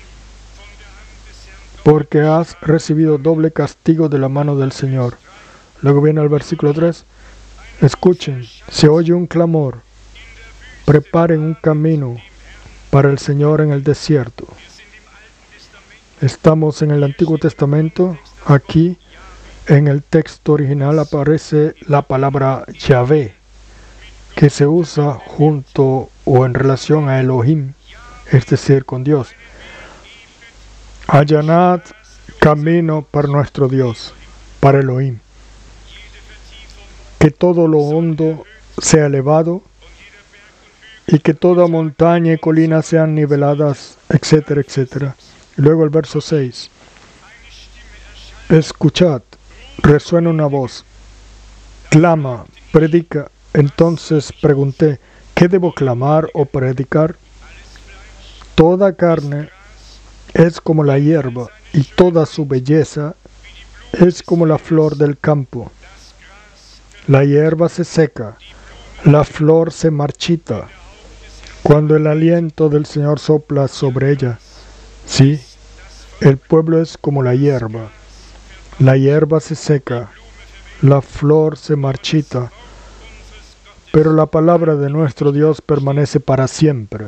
Speaker 1: porque has recibido doble castigo de la mano del Señor. Luego viene el versículo tres. Escuchen, se oye un clamor, preparen un camino para el Señor en el desierto. Estamos en el Antiguo Testamento. Aquí en el texto original aparece la palabra Yahvé, que se usa junto o en relación a Elohim, es decir, con Dios. Allanad camino para nuestro Dios, para Elohim. Que todo lo hondo sea elevado y que toda montaña y colina sean niveladas, etcétera, etcétera. Luego el verso seis. Escuchad, resuena una voz. Clama, predica. Entonces pregunté, ¿qué debo clamar o predicar? Toda carne es como la hierba, y toda su belleza es como la flor del campo. La hierba se seca, la flor se marchita, cuando el aliento del Señor sopla sobre ella. Sí, el pueblo es como la hierba. La hierba se seca, la flor se marchita, pero la palabra de nuestro Dios permanece para siempre.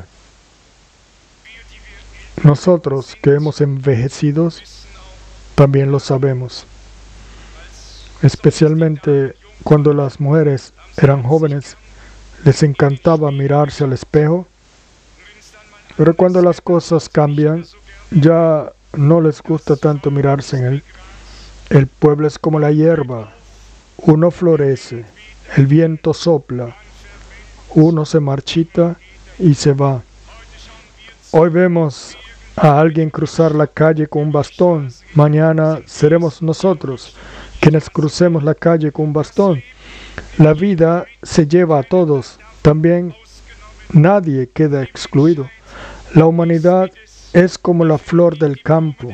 Speaker 1: Nosotros que hemos envejecido, también lo sabemos. Especialmente cuando las mujeres eran jóvenes, les encantaba mirarse al espejo, pero cuando las cosas cambian, ya no les gusta tanto mirarse en él. El pueblo es como la hierba, uno florece, el viento sopla, uno se marchita y se va. Hoy vemos a alguien cruzar la calle con un bastón, mañana seremos nosotros quienes crucemos la calle con un bastón. La vida se lleva a todos, también nadie queda excluido. La humanidad es como la flor del campo.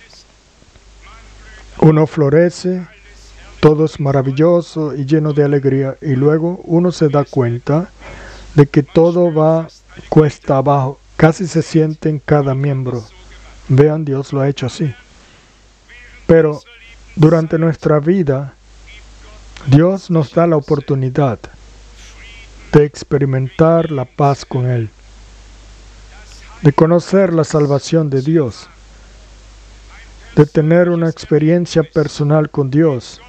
Speaker 1: Uno florece, todo es maravilloso y lleno de alegría, y luego uno se da cuenta de que todo va cuesta abajo, casi se siente en cada miembro. Vean, Dios lo ha hecho así. Pero durante nuestra vida, Dios nos da la oportunidad de experimentar la paz con Él, de conocer la salvación de Dios. de tener una experiencia personal con Dios,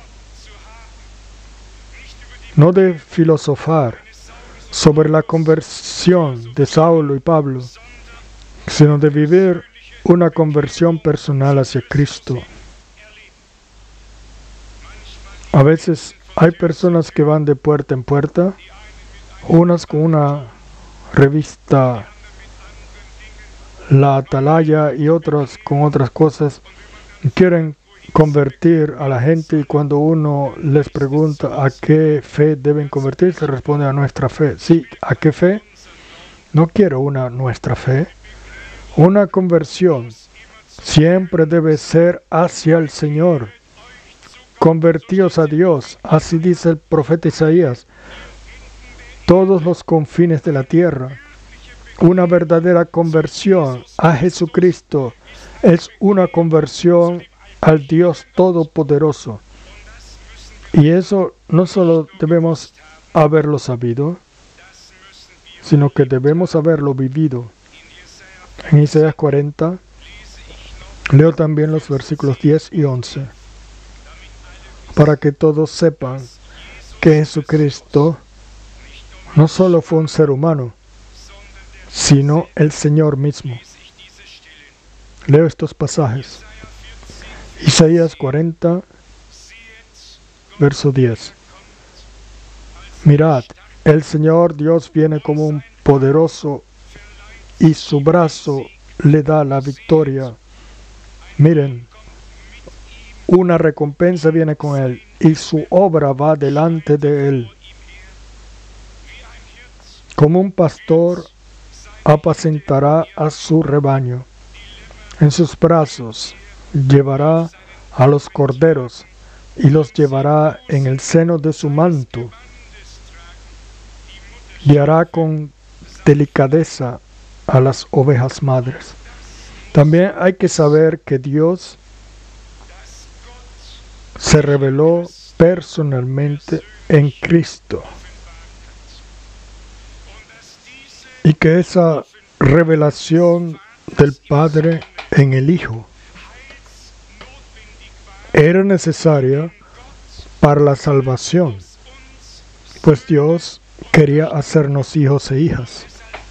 Speaker 1: no de filosofar sobre la conversión de Saulo y Pablo, sino de vivir una conversión personal hacia Cristo. A veces hay personas que van de puerta en puerta, unas con una revista, La Atalaya, y otras con otras cosas, y quieren convertir a la gente, y cuando uno les pregunta a qué fe deben convertirse, responden a nuestra fe. Sí, ¿a qué fe? No quiero una nuestra fe. Una conversión siempre debe ser hacia el Señor. Convertíos a Dios, así dice el profeta Isaías, todos los confines de la tierra. Una verdadera conversión a Jesucristo es una conversión al Dios Todopoderoso. Y eso no solo debemos haberlo sabido, sino que debemos haberlo vivido. En Isaías cuarenta, leo también los versículos diez y once, para que todos sepan que Jesucristo no solo fue un ser humano, sino el Señor mismo. Leo estos pasajes. Isaías cuarenta, verso diez. Mirad, el Señor Dios viene como un poderoso y su brazo le da la victoria. Miren, una recompensa viene con él y su obra va delante de él. Como un pastor apacentará a su rebaño. En sus brazos llevará a los corderos y los llevará en el seno de su manto. Guiará con delicadeza a las ovejas madres. También hay que saber que Dios se reveló personalmente en Cristo y que esa revelación del Padre en el Hijo era necesaria para la salvación, pues Dios quería hacernos hijos e hijas.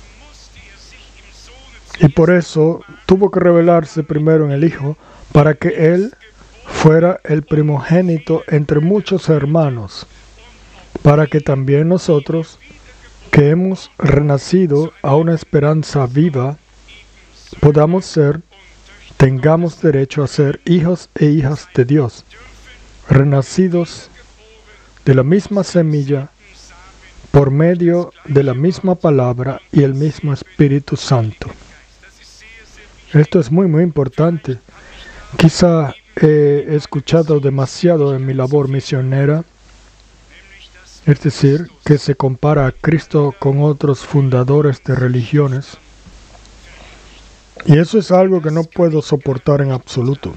Speaker 1: Y por eso tuvo que revelarse primero en el Hijo, para que Él fuera el primogénito entre muchos hermanos, para que también nosotros, que hemos renacido a una esperanza viva, podamos ser, tengamos derecho a ser hijos e hijas de Dios, renacidos de la misma semilla, por medio de la misma palabra y el mismo Espíritu Santo. Esto es muy muy importante. Quizá he escuchado demasiado en mi labor misionera, es decir, que se compara a Cristo con otros fundadores de religiones. Y eso es algo que no puedo soportar en absoluto.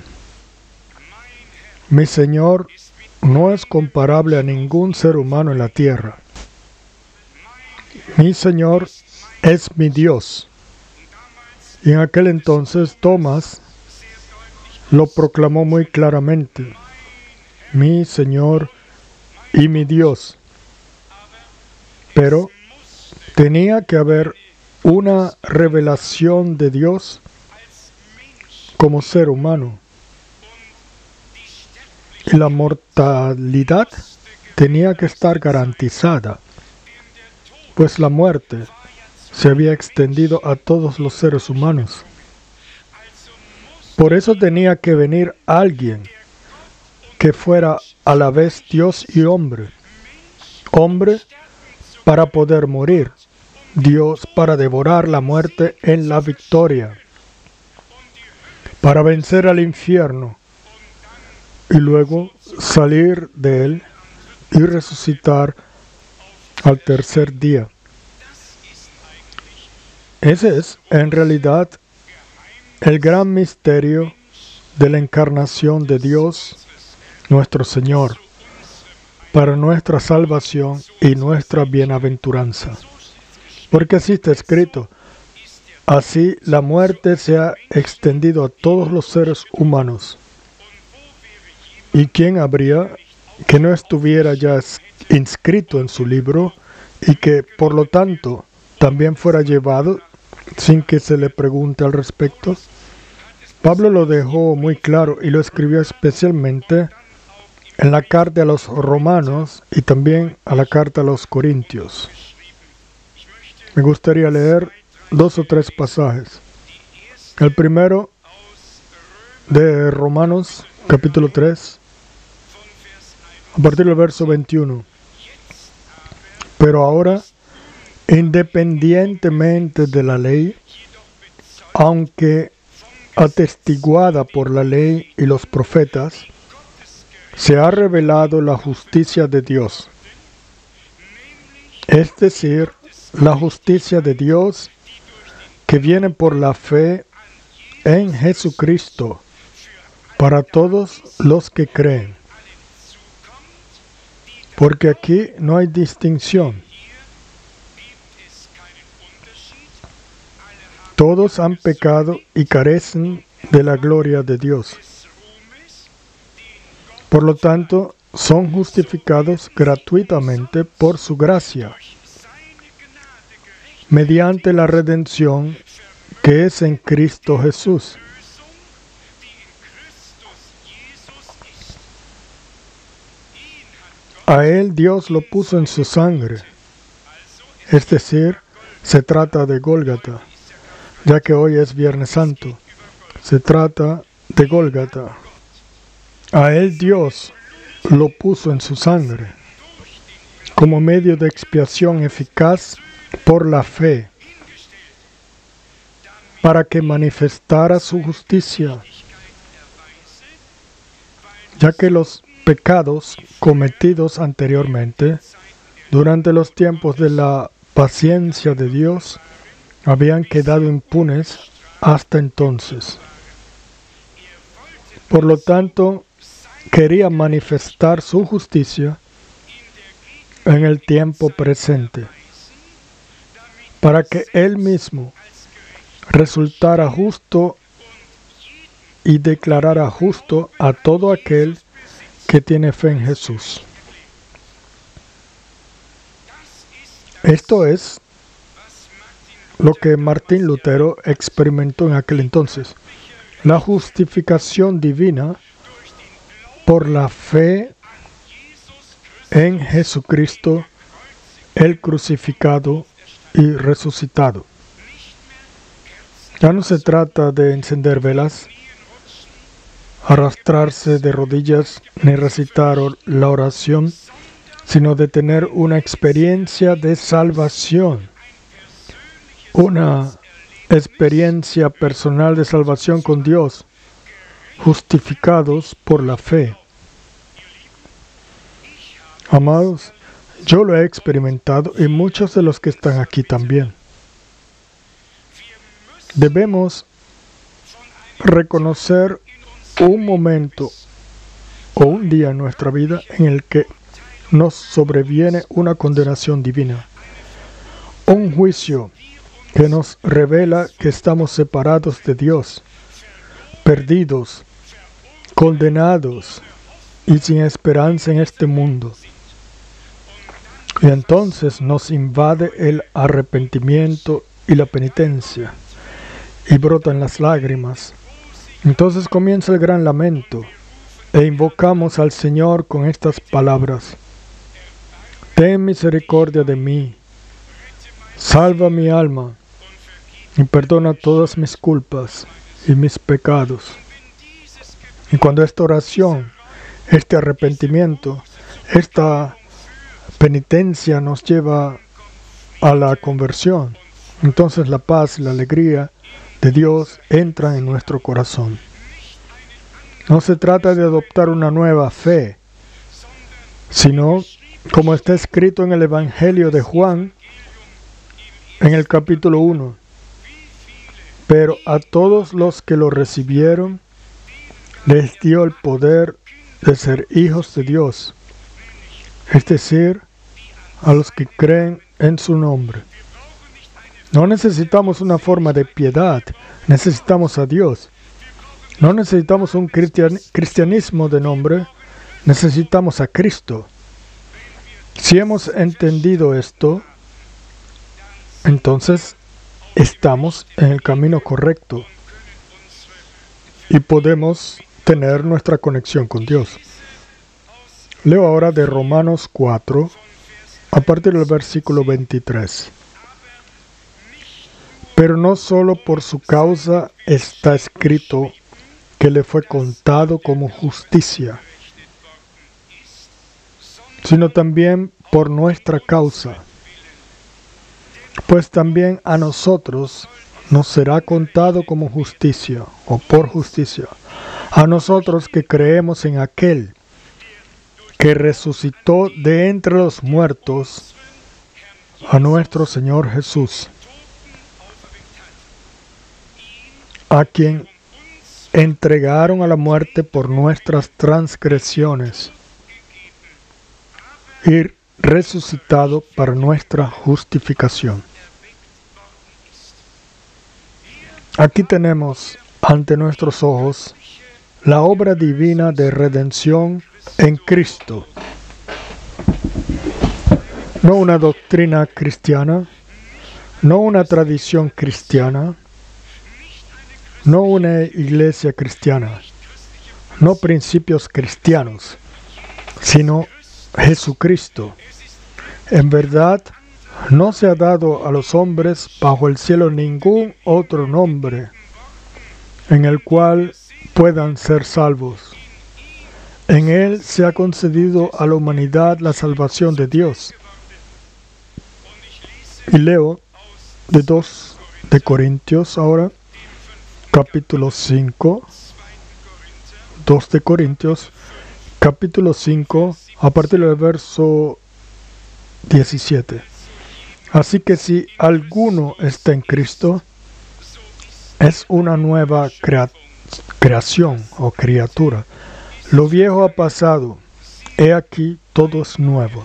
Speaker 1: Mi Señor no es comparable a ningún ser humano en la tierra. Mi Señor es mi Dios. Y en aquel entonces Tomás lo proclamó muy claramente: mi Señor y mi Dios. Pero tenía que haber una revelación de Dios como ser humano. Y la mortalidad tenía que estar garantizada, pues la muerte se había extendido a todos los seres humanos. Por eso tenía que venir alguien que fuera a la vez Dios y hombre. Hombre para poder morir, Dios para devorar la muerte en la victoria, para vencer al infierno y luego salir de él y resucitar al tercer día. Ese es, en realidad, el gran misterio de la encarnación de Dios, nuestro Señor, para nuestra salvación y nuestra bienaventuranza. Porque así está escrito: así la muerte se ha extendido a todos los seres humanos, ¿Y quién habría que no estuviera ya inscrito en su libro y que, por lo tanto, también fuera llevado sin que se le pregunte al respecto? Pablo lo dejó muy claro y lo escribió especialmente en la carta a los romanos y también a la carta a los corintios. Me gustaría leer dos o tres pasajes. El primero de Romanos, capítulo tres, a partir del verso veintiuno. Pero ahora, independientemente de la ley, aunque atestiguada por la ley y los profetas, se ha revelado la justicia de Dios, es decir, la justicia de Dios que viene por la fe en Jesucristo para todos los que creen. Porque aquí no hay distinción. Todos han pecado y carecen de la gloria de Dios. Por lo tanto, son justificados gratuitamente por su gracia, mediante la redención que es en Cristo Jesús. A Él Dios lo puso en su sangre, es decir, se trata de Gólgata, ya que hoy es Viernes Santo, se trata de Gólgata. A Él Dios lo puso en su sangre, como medio de expiación eficaz por la fe, para que manifestara su justicia, ya que los pecados cometidos anteriormente, durante los tiempos de la paciencia de Dios, habían quedado impunes hasta entonces. Por lo tanto, quería manifestar su justicia en el tiempo presente, para que Él mismo resultara justo y declarara justo a todo aquel que tiene fe en Jesús. Esto es lo que Martín Lutero experimentó en aquel entonces, la justificación divina por la fe en Jesucristo, el crucificado y resucitado. Ya no se trata de encender velas, arrastrarse de rodillas ni recitar la oración, sino de tener una experiencia de salvación, una experiencia personal de salvación con Dios, justificados por la fe. Amados, yo lo he experimentado y muchos de los que están aquí también. Debemos reconocer un momento o un día en nuestra vida en el que nos sobreviene una condenación divina, un juicio que nos revela que estamos separados de Dios, perdidos, condenados y sin esperanza en este mundo. Y entonces nos invade el arrepentimiento y la penitencia, y brotan las lágrimas. Entonces comienza el gran lamento, e invocamos al Señor con estas palabras: ten misericordia de mí, salva mi alma, y perdona todas mis culpas y mis pecados. Y cuando esta oración, este arrepentimiento, esta penitencia nos lleva a la conversión, entonces la paz y la alegría de Dios entran en nuestro corazón. No se trata de adoptar una nueva fe, sino, como está escrito en el Evangelio de Juan, en el capítulo uno, pero a todos los que lo recibieron, les dio el poder de ser hijos de Dios, es decir, a los que creen en su nombre. No necesitamos una forma de piedad, necesitamos a Dios. No necesitamos un cristian, cristianismo de nombre, necesitamos a Cristo. Si hemos entendido esto, entonces estamos en el camino correcto y podemos tener nuestra conexión con Dios. Leo ahora de Romanos cuatro, a partir del versículo veintitrés. Pero no solo por su causa está escrito que le fue contado como justicia, sino también por nuestra causa. Pues también a nosotros nos será contado como justicia, o por justicia, a nosotros que creemos en aquel que resucitó de entre los muertos a nuestro Señor Jesús, a quien entregaron a la muerte por nuestras transgresiones y resucitado para nuestra justificación. Aquí tenemos ante nuestros ojos la obra divina de redención en Cristo. No una doctrina cristiana, no una tradición cristiana, no una iglesia cristiana, no principios cristianos, sino Jesucristo. En verdad, no se ha dado a los hombres bajo el cielo ningún otro nombre en el cual puedan ser salvos. En Él se ha concedido a la humanidad la salvación de Dios. Y leo de dos de Corintios ahora, capítulo cinco, dos de Corintios, capítulo cinco, a partir del verso diecisiete. Así que si alguno está en Cristo, es una nueva crea- creación o criatura. Lo viejo ha pasado, he aquí todo es nuevo.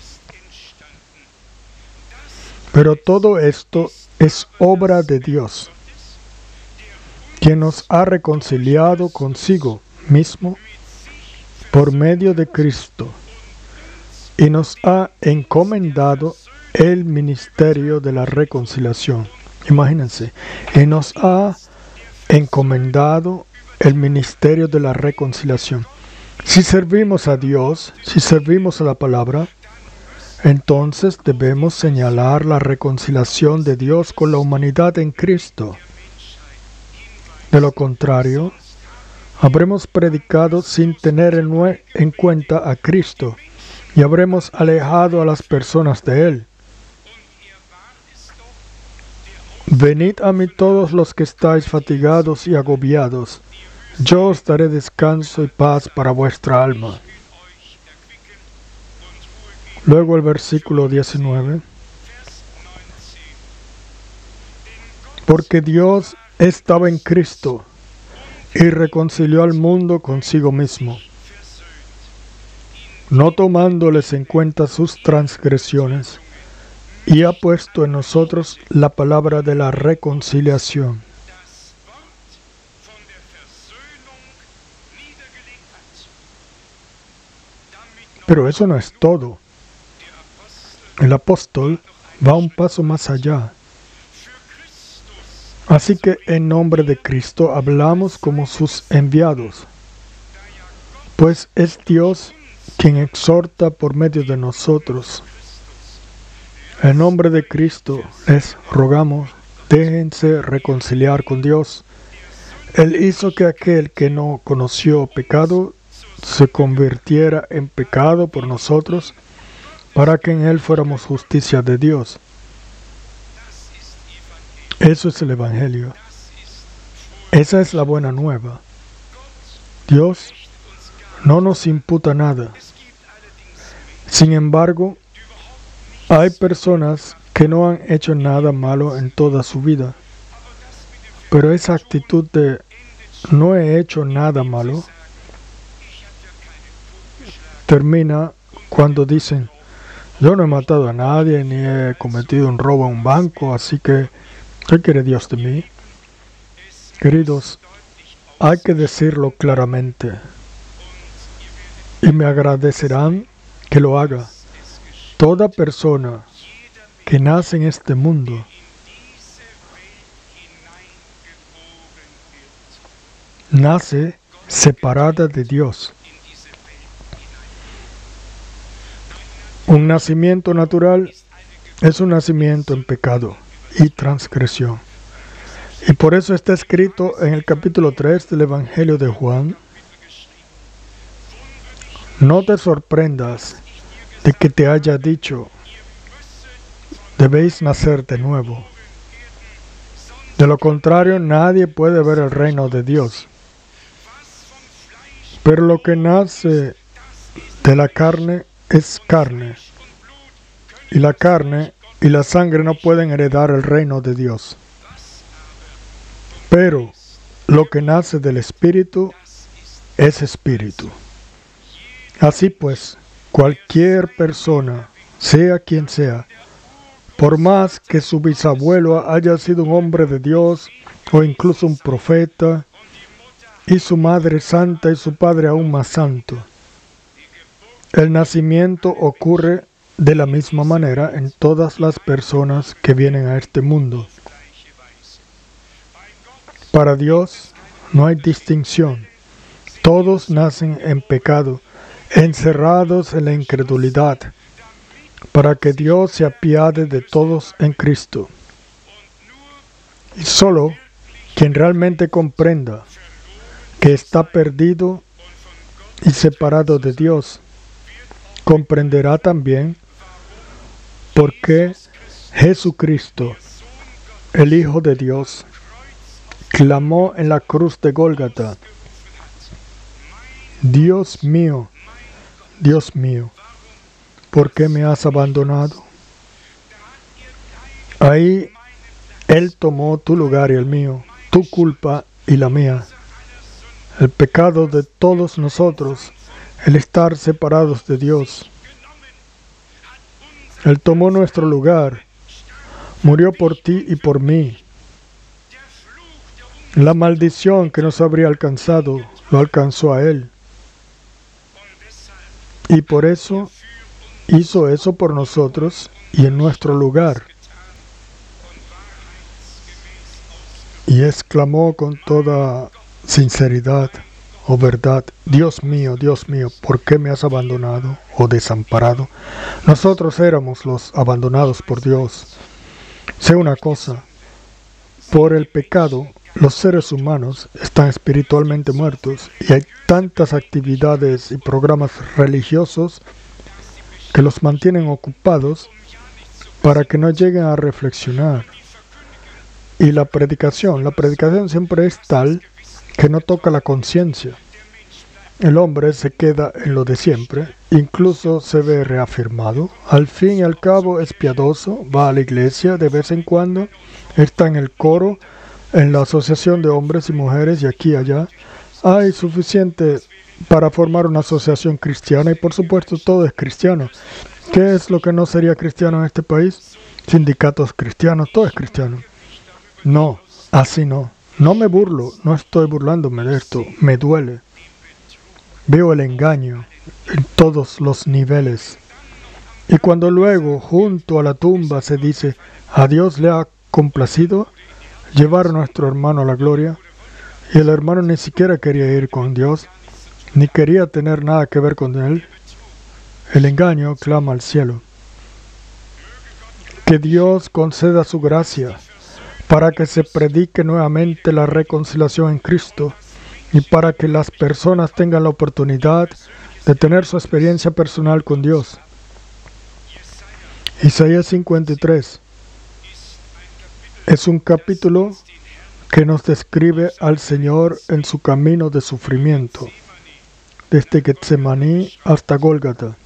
Speaker 1: Pero todo esto es obra de Dios, quien nos ha reconciliado consigo mismo por medio de Cristo y nos ha encomendado el ministerio de la reconciliación. Imagínense, y nos ha encomendado el ministerio de la reconciliación. Si servimos a Dios, si servimos a la palabra, entonces debemos señalar la reconciliación de Dios con la humanidad en Cristo. De lo contrario, habremos predicado sin tener en, nue- en cuenta a Cristo y habremos alejado a las personas de Él. Venid a mí todos los que estáis fatigados y agobiados, yo os daré descanso y paz para vuestra alma. Luego el versículo diecinueve. Porque Dios estaba en Cristo y reconcilió al mundo consigo mismo, no tomándoles en cuenta sus transgresiones, y ha puesto en nosotros la palabra de la reconciliación. Pero eso no es todo. El apóstol va un paso más allá. Así que en nombre de Cristo hablamos como sus enviados, pues es Dios quien exhorta por medio de nosotros. En nombre de Cristo les rogamos, déjense reconciliar con Dios. Él hizo que aquel que no conoció pecado se convirtiera en pecado por nosotros, para que en Él fuéramos justicia de Dios. Eso es el Evangelio. Esa es la buena nueva. Dios no nos imputa nada. Sin embargo, hay personas que no han hecho nada malo en toda su vida. Pero esa actitud de no he hecho nada malo termina cuando dicen, yo no he matado a nadie ni he cometido un robo a un banco, así que ¿qué quiere Dios de mí? Queridos, hay que decirlo claramente y me agradecerán que lo haga. Toda persona que nace en este mundo nace separada de Dios. Un nacimiento natural es un nacimiento en pecado y transgresión. Y por eso está escrito en el capítulo tres del Evangelio de Juan: no te sorprendas de que te haya dicho, debéis nacer de nuevo. De lo contrario, nadie puede ver el reino de Dios. Pero lo que nace de la carne es carne, y la carne y la sangre no pueden heredar el reino de Dios. Pero lo que nace del Espíritu es Espíritu. Así pues, cualquier persona, sea quien sea, por más que su bisabuelo haya sido un hombre de Dios o incluso un profeta, y su madre santa y su padre aún más santo, el nacimiento ocurre de la misma manera en todas las personas que vienen a este mundo. Para Dios no hay distinción. Todos nacen en pecado, encerrados en la incredulidad, para que Dios se apiade de todos en Cristo. Y solo quien realmente comprenda que está perdido y separado de Dios, comprenderá también por qué Jesucristo, el Hijo de Dios, clamó en la cruz de Gólgata: Dios mío, Dios mío, ¿por qué me has abandonado? Ahí Él tomó tu lugar y el mío, tu culpa y la mía, el pecado de todos nosotros, el estar separados de Dios. Él tomó nuestro lugar, murió por ti y por mí. La maldición que nos habría alcanzado, lo alcanzó a Él. Y por eso hizo eso por nosotros y en nuestro lugar. Y exclamó con toda sinceridad o verdad: Dios mío, Dios mío, ¿por qué me has abandonado o desamparado? Nosotros éramos los abandonados por Dios. Sé una cosa: por el pecado, los seres humanos están espiritualmente muertos y hay tantas actividades y programas religiosos que los mantienen ocupados para que no lleguen a reflexionar. Y la predicación, la predicación siempre es tal que no toca la conciencia. El hombre se queda en lo de siempre, incluso se ve reafirmado. Al fin y al cabo es piadoso, va a la iglesia de vez en cuando, está en el coro, en la asociación de hombres y mujeres y aquí y allá. Hay suficiente para formar una asociación cristiana y por supuesto todo es cristiano. ¿Qué es lo que no sería cristiano en este país? Sindicatos cristianos, todo es cristiano. No, así no. No me burlo, no estoy burlándome de esto, me duele. Veo el engaño en todos los niveles. Y cuando luego, junto a la tumba, se dice: a Dios le ha complacido llevar a nuestro hermano a la gloria, y el hermano ni siquiera quería ir con Dios, ni quería tener nada que ver con Él, el engaño clama al cielo. Que Dios conceda su gracia para que se predique nuevamente la reconciliación en Cristo y para que las personas tengan la oportunidad de tener su experiencia personal con Dios. Isaías cincuenta y tres es un capítulo que nos describe al Señor en su camino de sufrimiento, desde Getsemaní hasta Gólgata.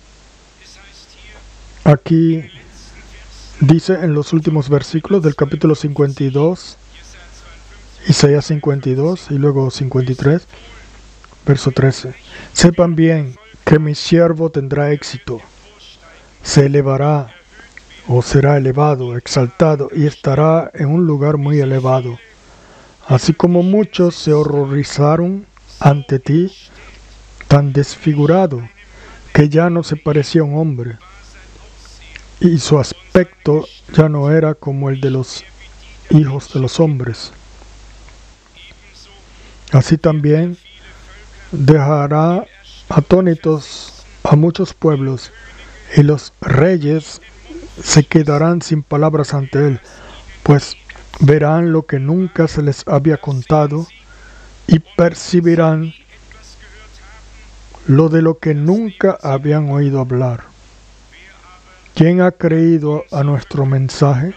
Speaker 1: Aquí dice en los últimos versículos del capítulo cincuenta y dos, Isaías cincuenta y dos y luego cincuenta y tres, verso trece. Sepan bien que mi siervo tendrá éxito, se elevará o será elevado, exaltado y estará en un lugar muy elevado. Así como muchos se horrorizaron ante ti, tan desfigurado que ya no se parecía a un hombre, y su aspecto ya no era como el de los hijos de los hombres. Así también dejará atónitos a muchos pueblos, y los reyes se quedarán sin palabras ante él, pues verán lo que nunca se les había contado y percibirán lo de lo que nunca habían oído hablar. ¿Quién ha creído a nuestro mensaje,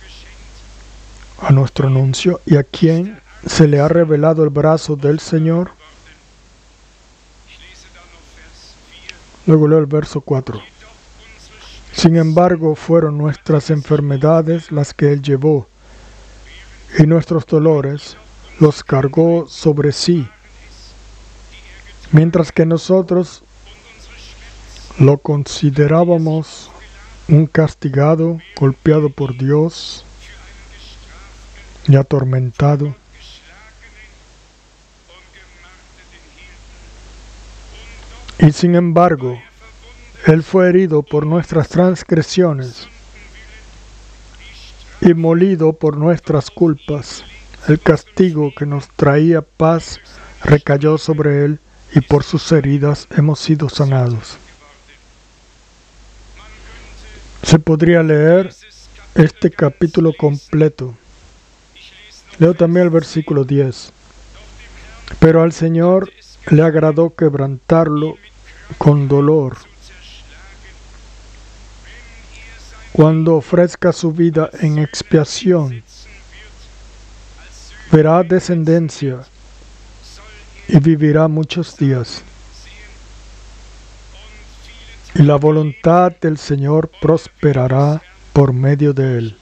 Speaker 1: a nuestro anuncio, y a quién se le ha revelado el brazo del Señor? Luego leo el verso cuatro. Sin embargo, fueron nuestras enfermedades las que Él llevó, y nuestros dolores los cargó sobre sí, mientras que nosotros lo considerábamos un castigado, golpeado por Dios y atormentado. Y sin embargo, Él fue herido por nuestras transgresiones y molido por nuestras culpas. El castigo que nos traía paz recayó sobre Él, y por sus heridas hemos sido sanados. Se podría leer este capítulo completo. Leo también el versículo diez. Pero al Señor le agradó quebrantarlo con dolor. Cuando ofrezca su vida en expiación, verá descendencia y vivirá muchos días. Y la voluntad del Señor prosperará por medio de él.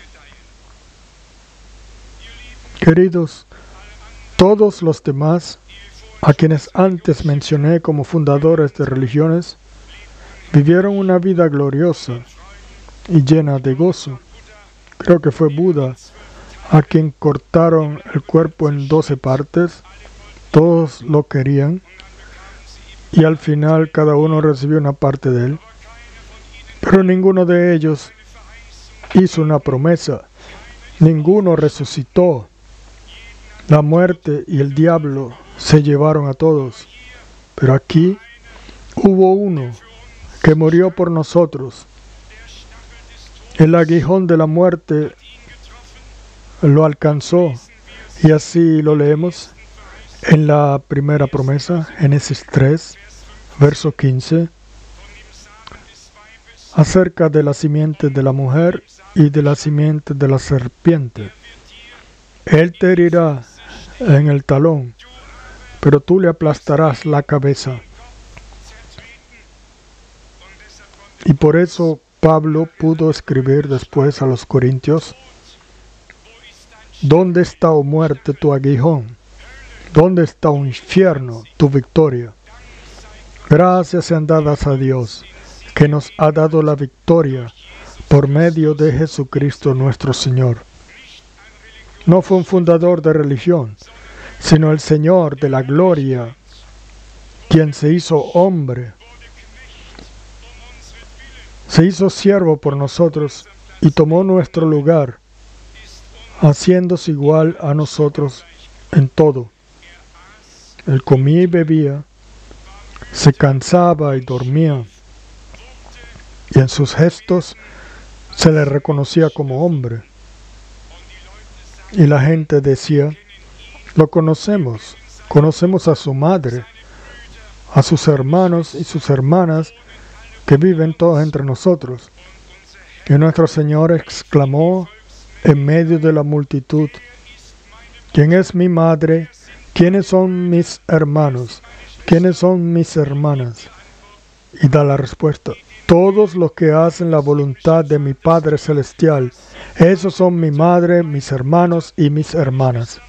Speaker 1: Queridos, todos los demás, a quienes antes mencioné como fundadores de religiones, vivieron una vida gloriosa y llena de gozo. Creo que fue Buda a quien cortaron el cuerpo en doce partes. Todos lo querían y al final cada uno recibió una parte de él. Pero ninguno de ellos hizo una promesa. Ninguno resucitó. La muerte y el diablo se llevaron a todos. Pero aquí hubo uno que murió por nosotros. El aguijón de la muerte lo alcanzó, y así lo leemos en la primera promesa, Génesis tres, verso quince, acerca de la simiente de la mujer y de la simiente de la serpiente. Él te herirá en el talón, pero tú le aplastarás la cabeza. Y por eso Pablo pudo escribir después a los Corintios: ¿dónde está, oh muerte, tu aguijón? ¿Dónde está, oh infierno, tu victoria? Gracias sean dadas a Dios, que nos ha dado la victoria por medio de Jesucristo nuestro Señor. No fue un fundador de religión, sino el Señor de la gloria, quien se hizo hombre, se hizo siervo por nosotros y tomó nuestro lugar, haciéndose igual a nosotros en todo. Él comía y bebía, se cansaba y dormía, y en sus gestos se le reconocía como hombre. Y la gente decía: lo conocemos, conocemos a su madre, a sus hermanos y sus hermanas que viven todos entre nosotros. Y nuestro Señor exclamó en medio de la multitud: ¿quién es mi madre? ¿Quiénes son mis hermanos? ¿Quiénes son mis hermanas? Y da la respuesta: todos los que hacen la voluntad de mi Padre Celestial, esos son mi madre, mis hermanos y mis hermanas.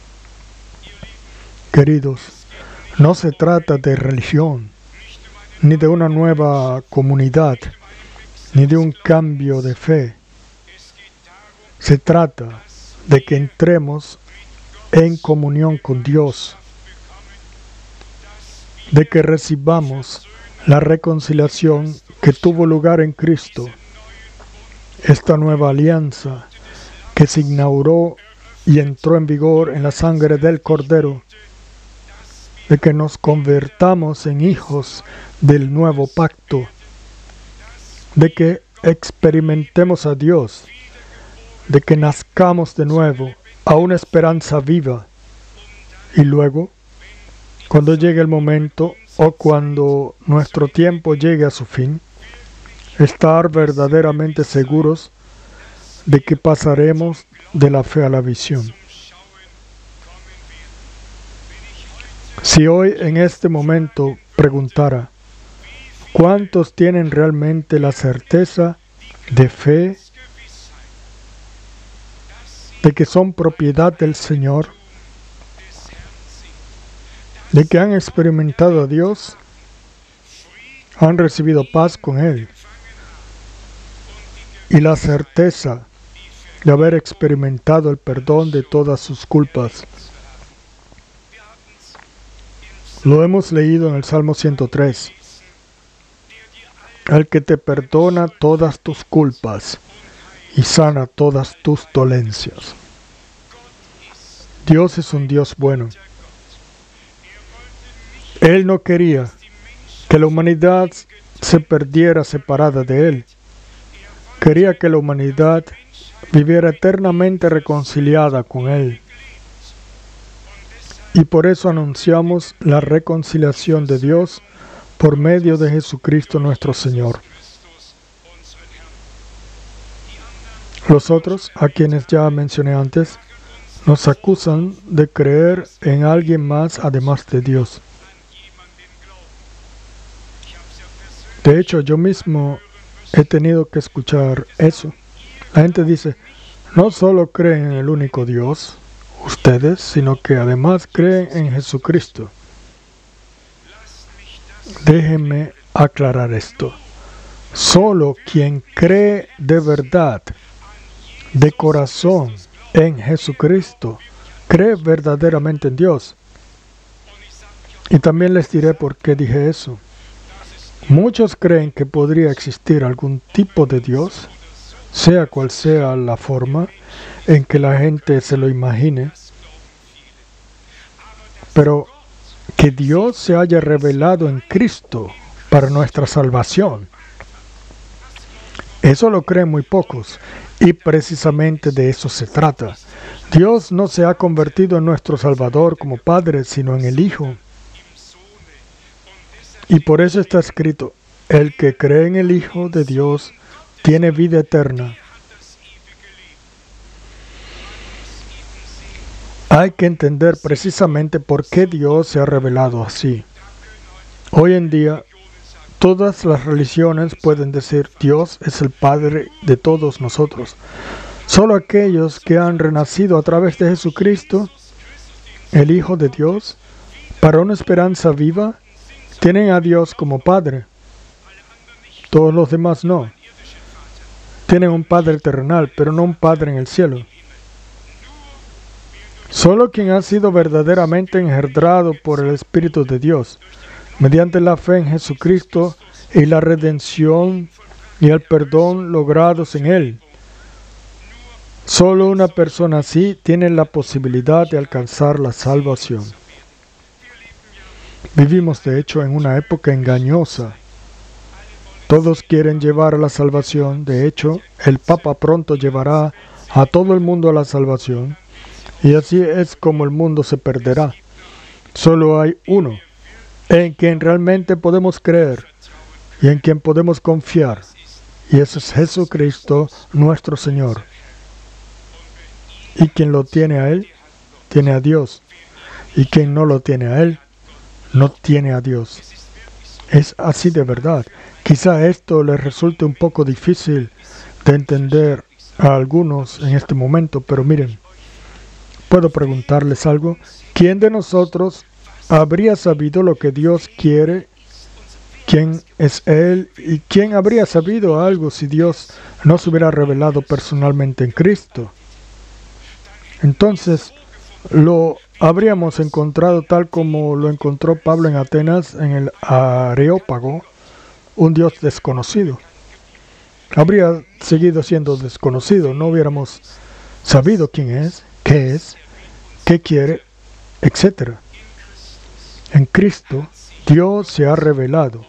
Speaker 1: Queridos, no se trata de religión, ni de una nueva comunidad, ni de un cambio de fe. Se trata de que entremos en comunión con Dios, de que recibamos la reconciliación que tuvo lugar en Cristo, esta nueva alianza que se inauguró y entró en vigor en la sangre del Cordero, de que nos convertamos en hijos del nuevo pacto, de que experimentemos a Dios, de que nazcamos de nuevo a una esperanza viva, y luego, cuando llegue el momento o cuando nuestro tiempo llegue a su fin, estar verdaderamente seguros de que pasaremos de la fe a la visión. Si hoy en este momento preguntara, ¿cuántos tienen realmente la certeza de fe de que son propiedad del Señor, de que han experimentado a Dios, han recibido paz con Él, y la certeza de haber experimentado el perdón de todas sus culpas? Lo hemos leído en el Salmo ciento tres. El que te perdona todas tus culpas y sana todas tus dolencias. Dios es un Dios bueno. Él no quería que la humanidad se perdiera separada de Él. Quería que la humanidad viviera eternamente reconciliada con Él. Y por eso anunciamos la reconciliación de Dios por medio de Jesucristo nuestro Señor. Los otros, a quienes ya mencioné antes, nos acusan de creer en alguien más además de Dios. De hecho, yo mismo he tenido que escuchar eso. La gente dice, no solo creen en el único Dios, ustedes, sino que además creen en Jesucristo. Déjenme aclarar esto. Solo quien cree de verdad, de corazón, en Jesucristo, cree verdaderamente en Dios. Y también les diré por qué dije eso. Muchos creen que podría existir algún tipo de Dios, sea cual sea la forma en que la gente se lo imagine, pero que Dios se haya revelado en Cristo para nuestra salvación. Eso lo creen muy pocos, y precisamente de eso se trata. Dios no se ha convertido en nuestro Salvador como Padre, sino en el Hijo. Y por eso está escrito, el que cree en el Hijo de Dios tiene vida eterna. Hay que entender precisamente por qué Dios se ha revelado así. Hoy en día, todas las religiones pueden decir Dios es el Padre de todos nosotros. Solo aquellos que han renacido a través de Jesucristo, el Hijo de Dios, para una esperanza viva, tienen a Dios como Padre. Todos los demás no. Tienen un Padre terrenal, pero no un Padre en el cielo. Solo quien ha sido verdaderamente engendrado por el Espíritu de Dios, mediante la fe en Jesucristo y la redención y el perdón logrados en Él. Solo una persona así tiene la posibilidad de alcanzar la salvación. Vivimos de hecho en una época engañosa. Todos quieren llevar a la salvación. De hecho, el Papa pronto llevará a todo el mundo a la salvación. Y así es como el mundo se perderá. Solo hay uno en quien realmente podemos creer y en quien podemos confiar. Y ese es Jesucristo, nuestro Señor. Y quien lo tiene a Él, tiene a Dios. Y quien no lo tiene a Él, no tiene a Dios. Es así de verdad. Quizá esto les resulte un poco difícil de entender a algunos en este momento, pero miren, puedo preguntarles algo. ¿Quién de nosotros habría sabido lo que Dios quiere? ¿Quién es Él? ¿Y quién habría sabido algo si Dios no se hubiera revelado personalmente en Cristo? Entonces, lo habríamos encontrado tal como lo encontró Pablo en Atenas, en el Areópago, un Dios desconocido. Habría seguido siendo desconocido, no hubiéramos sabido quién es, qué es, qué quiere, etcétera. En Cristo, Dios se ha revelado,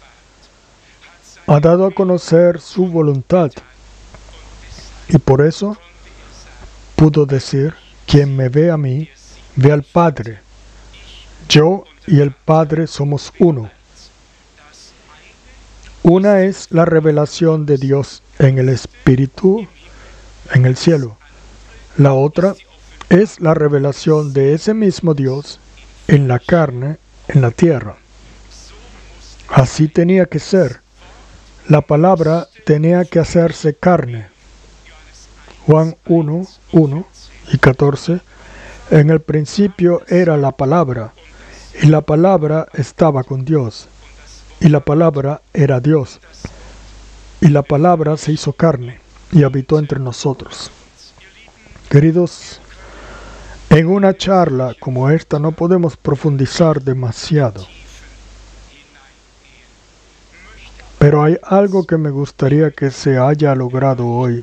Speaker 1: ha dado a conocer su voluntad, y por eso pudo decir: quien me ve a mí, ve al Padre. Yo y el Padre somos uno. Una es la revelación de Dios en el Espíritu, en el cielo. La otra es la revelación de ese mismo Dios en la carne, en la tierra. Así tenía que ser. La palabra tenía que hacerse carne. Juan uno, uno y catorce. En el principio era la palabra, y la palabra estaba con Dios, y la palabra era Dios, y la palabra se hizo carne y habitó entre nosotros. Queridos, en una charla como esta no podemos profundizar demasiado, pero hay algo que me gustaría que se haya logrado hoy: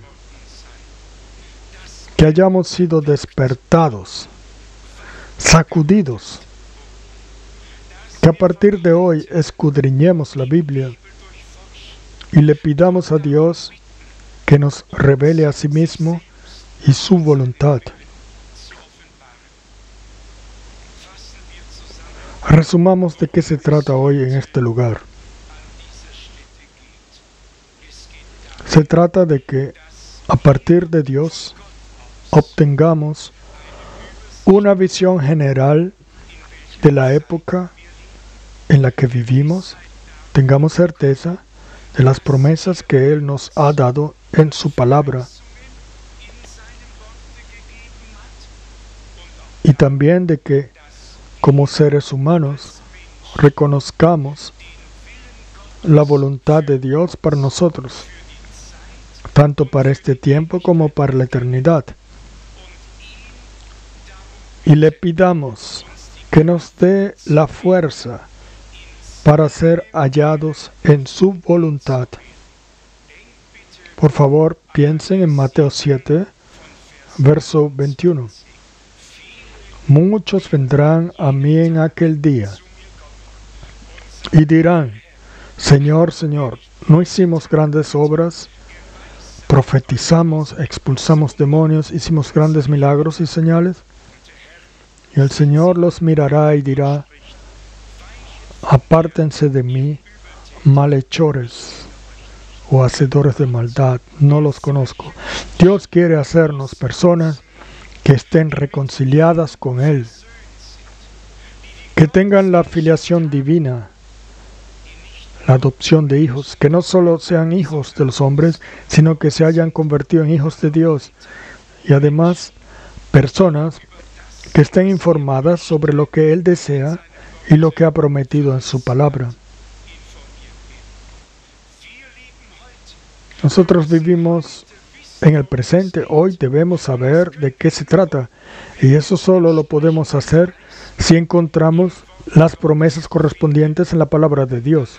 Speaker 1: que hayamos sido despertados, sacudidos, que a partir de hoy escudriñemos la Biblia y le pidamos a Dios que nos revele a sí mismo y su voluntad. Resumamos de qué se trata hoy en este lugar. Se trata de que a partir de Dios obtengamos una visión general de la época en la que vivimos, tengamos certeza de las promesas que Él nos ha dado en su palabra, y también de que como seres humanos reconozcamos la voluntad de Dios para nosotros, tanto para este tiempo como para la eternidad. Y le pidamos que nos dé la fuerza para ser hallados en su voluntad. Por favor, piensen en Mateo siete, verso veintiuno. Muchos vendrán a mí en aquel día y dirán: Señor, Señor, ¿no hicimos grandes obras? Profetizamos, expulsamos demonios, hicimos grandes milagros y señales. Y el Señor los mirará y dirá: apártense de mí, malhechores o hacedores de maldad, no los conozco. Dios quiere hacernos personas que estén reconciliadas con Él, que tengan la filiación divina, la adopción de hijos, que no solo sean hijos de los hombres, sino que se hayan convertido en hijos de Dios, y además personas que estén informadas sobre lo que Él desea y lo que ha prometido en su palabra. Nosotros vivimos en el presente. Hoy debemos saber de qué se trata, y eso solo lo podemos hacer si encontramos las promesas correspondientes en la palabra de Dios.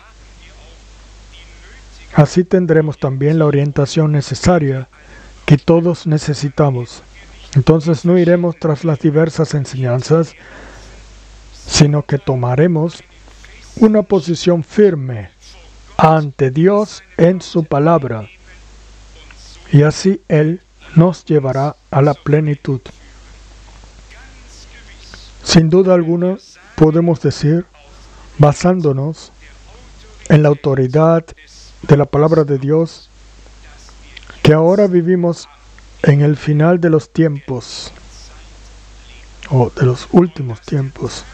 Speaker 1: Así tendremos también la orientación necesaria que todos necesitamos. Entonces no iremos tras las diversas enseñanzas, sino que tomaremos una posición firme ante Dios en su palabra, y así Él nos llevará a la plenitud. Sin duda alguna, podemos decir, basándonos en la autoridad de la palabra de Dios, que ahora vivimos en el final de los tiempos, o de los últimos tiempos,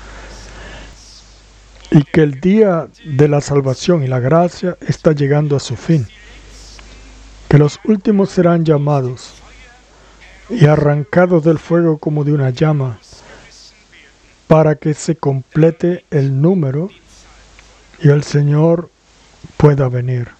Speaker 1: y que el día de la salvación y la gracia está llegando a su fin, que los últimos serán llamados y arrancados del fuego como de una llama, para que se complete el número y el Señor pueda venir.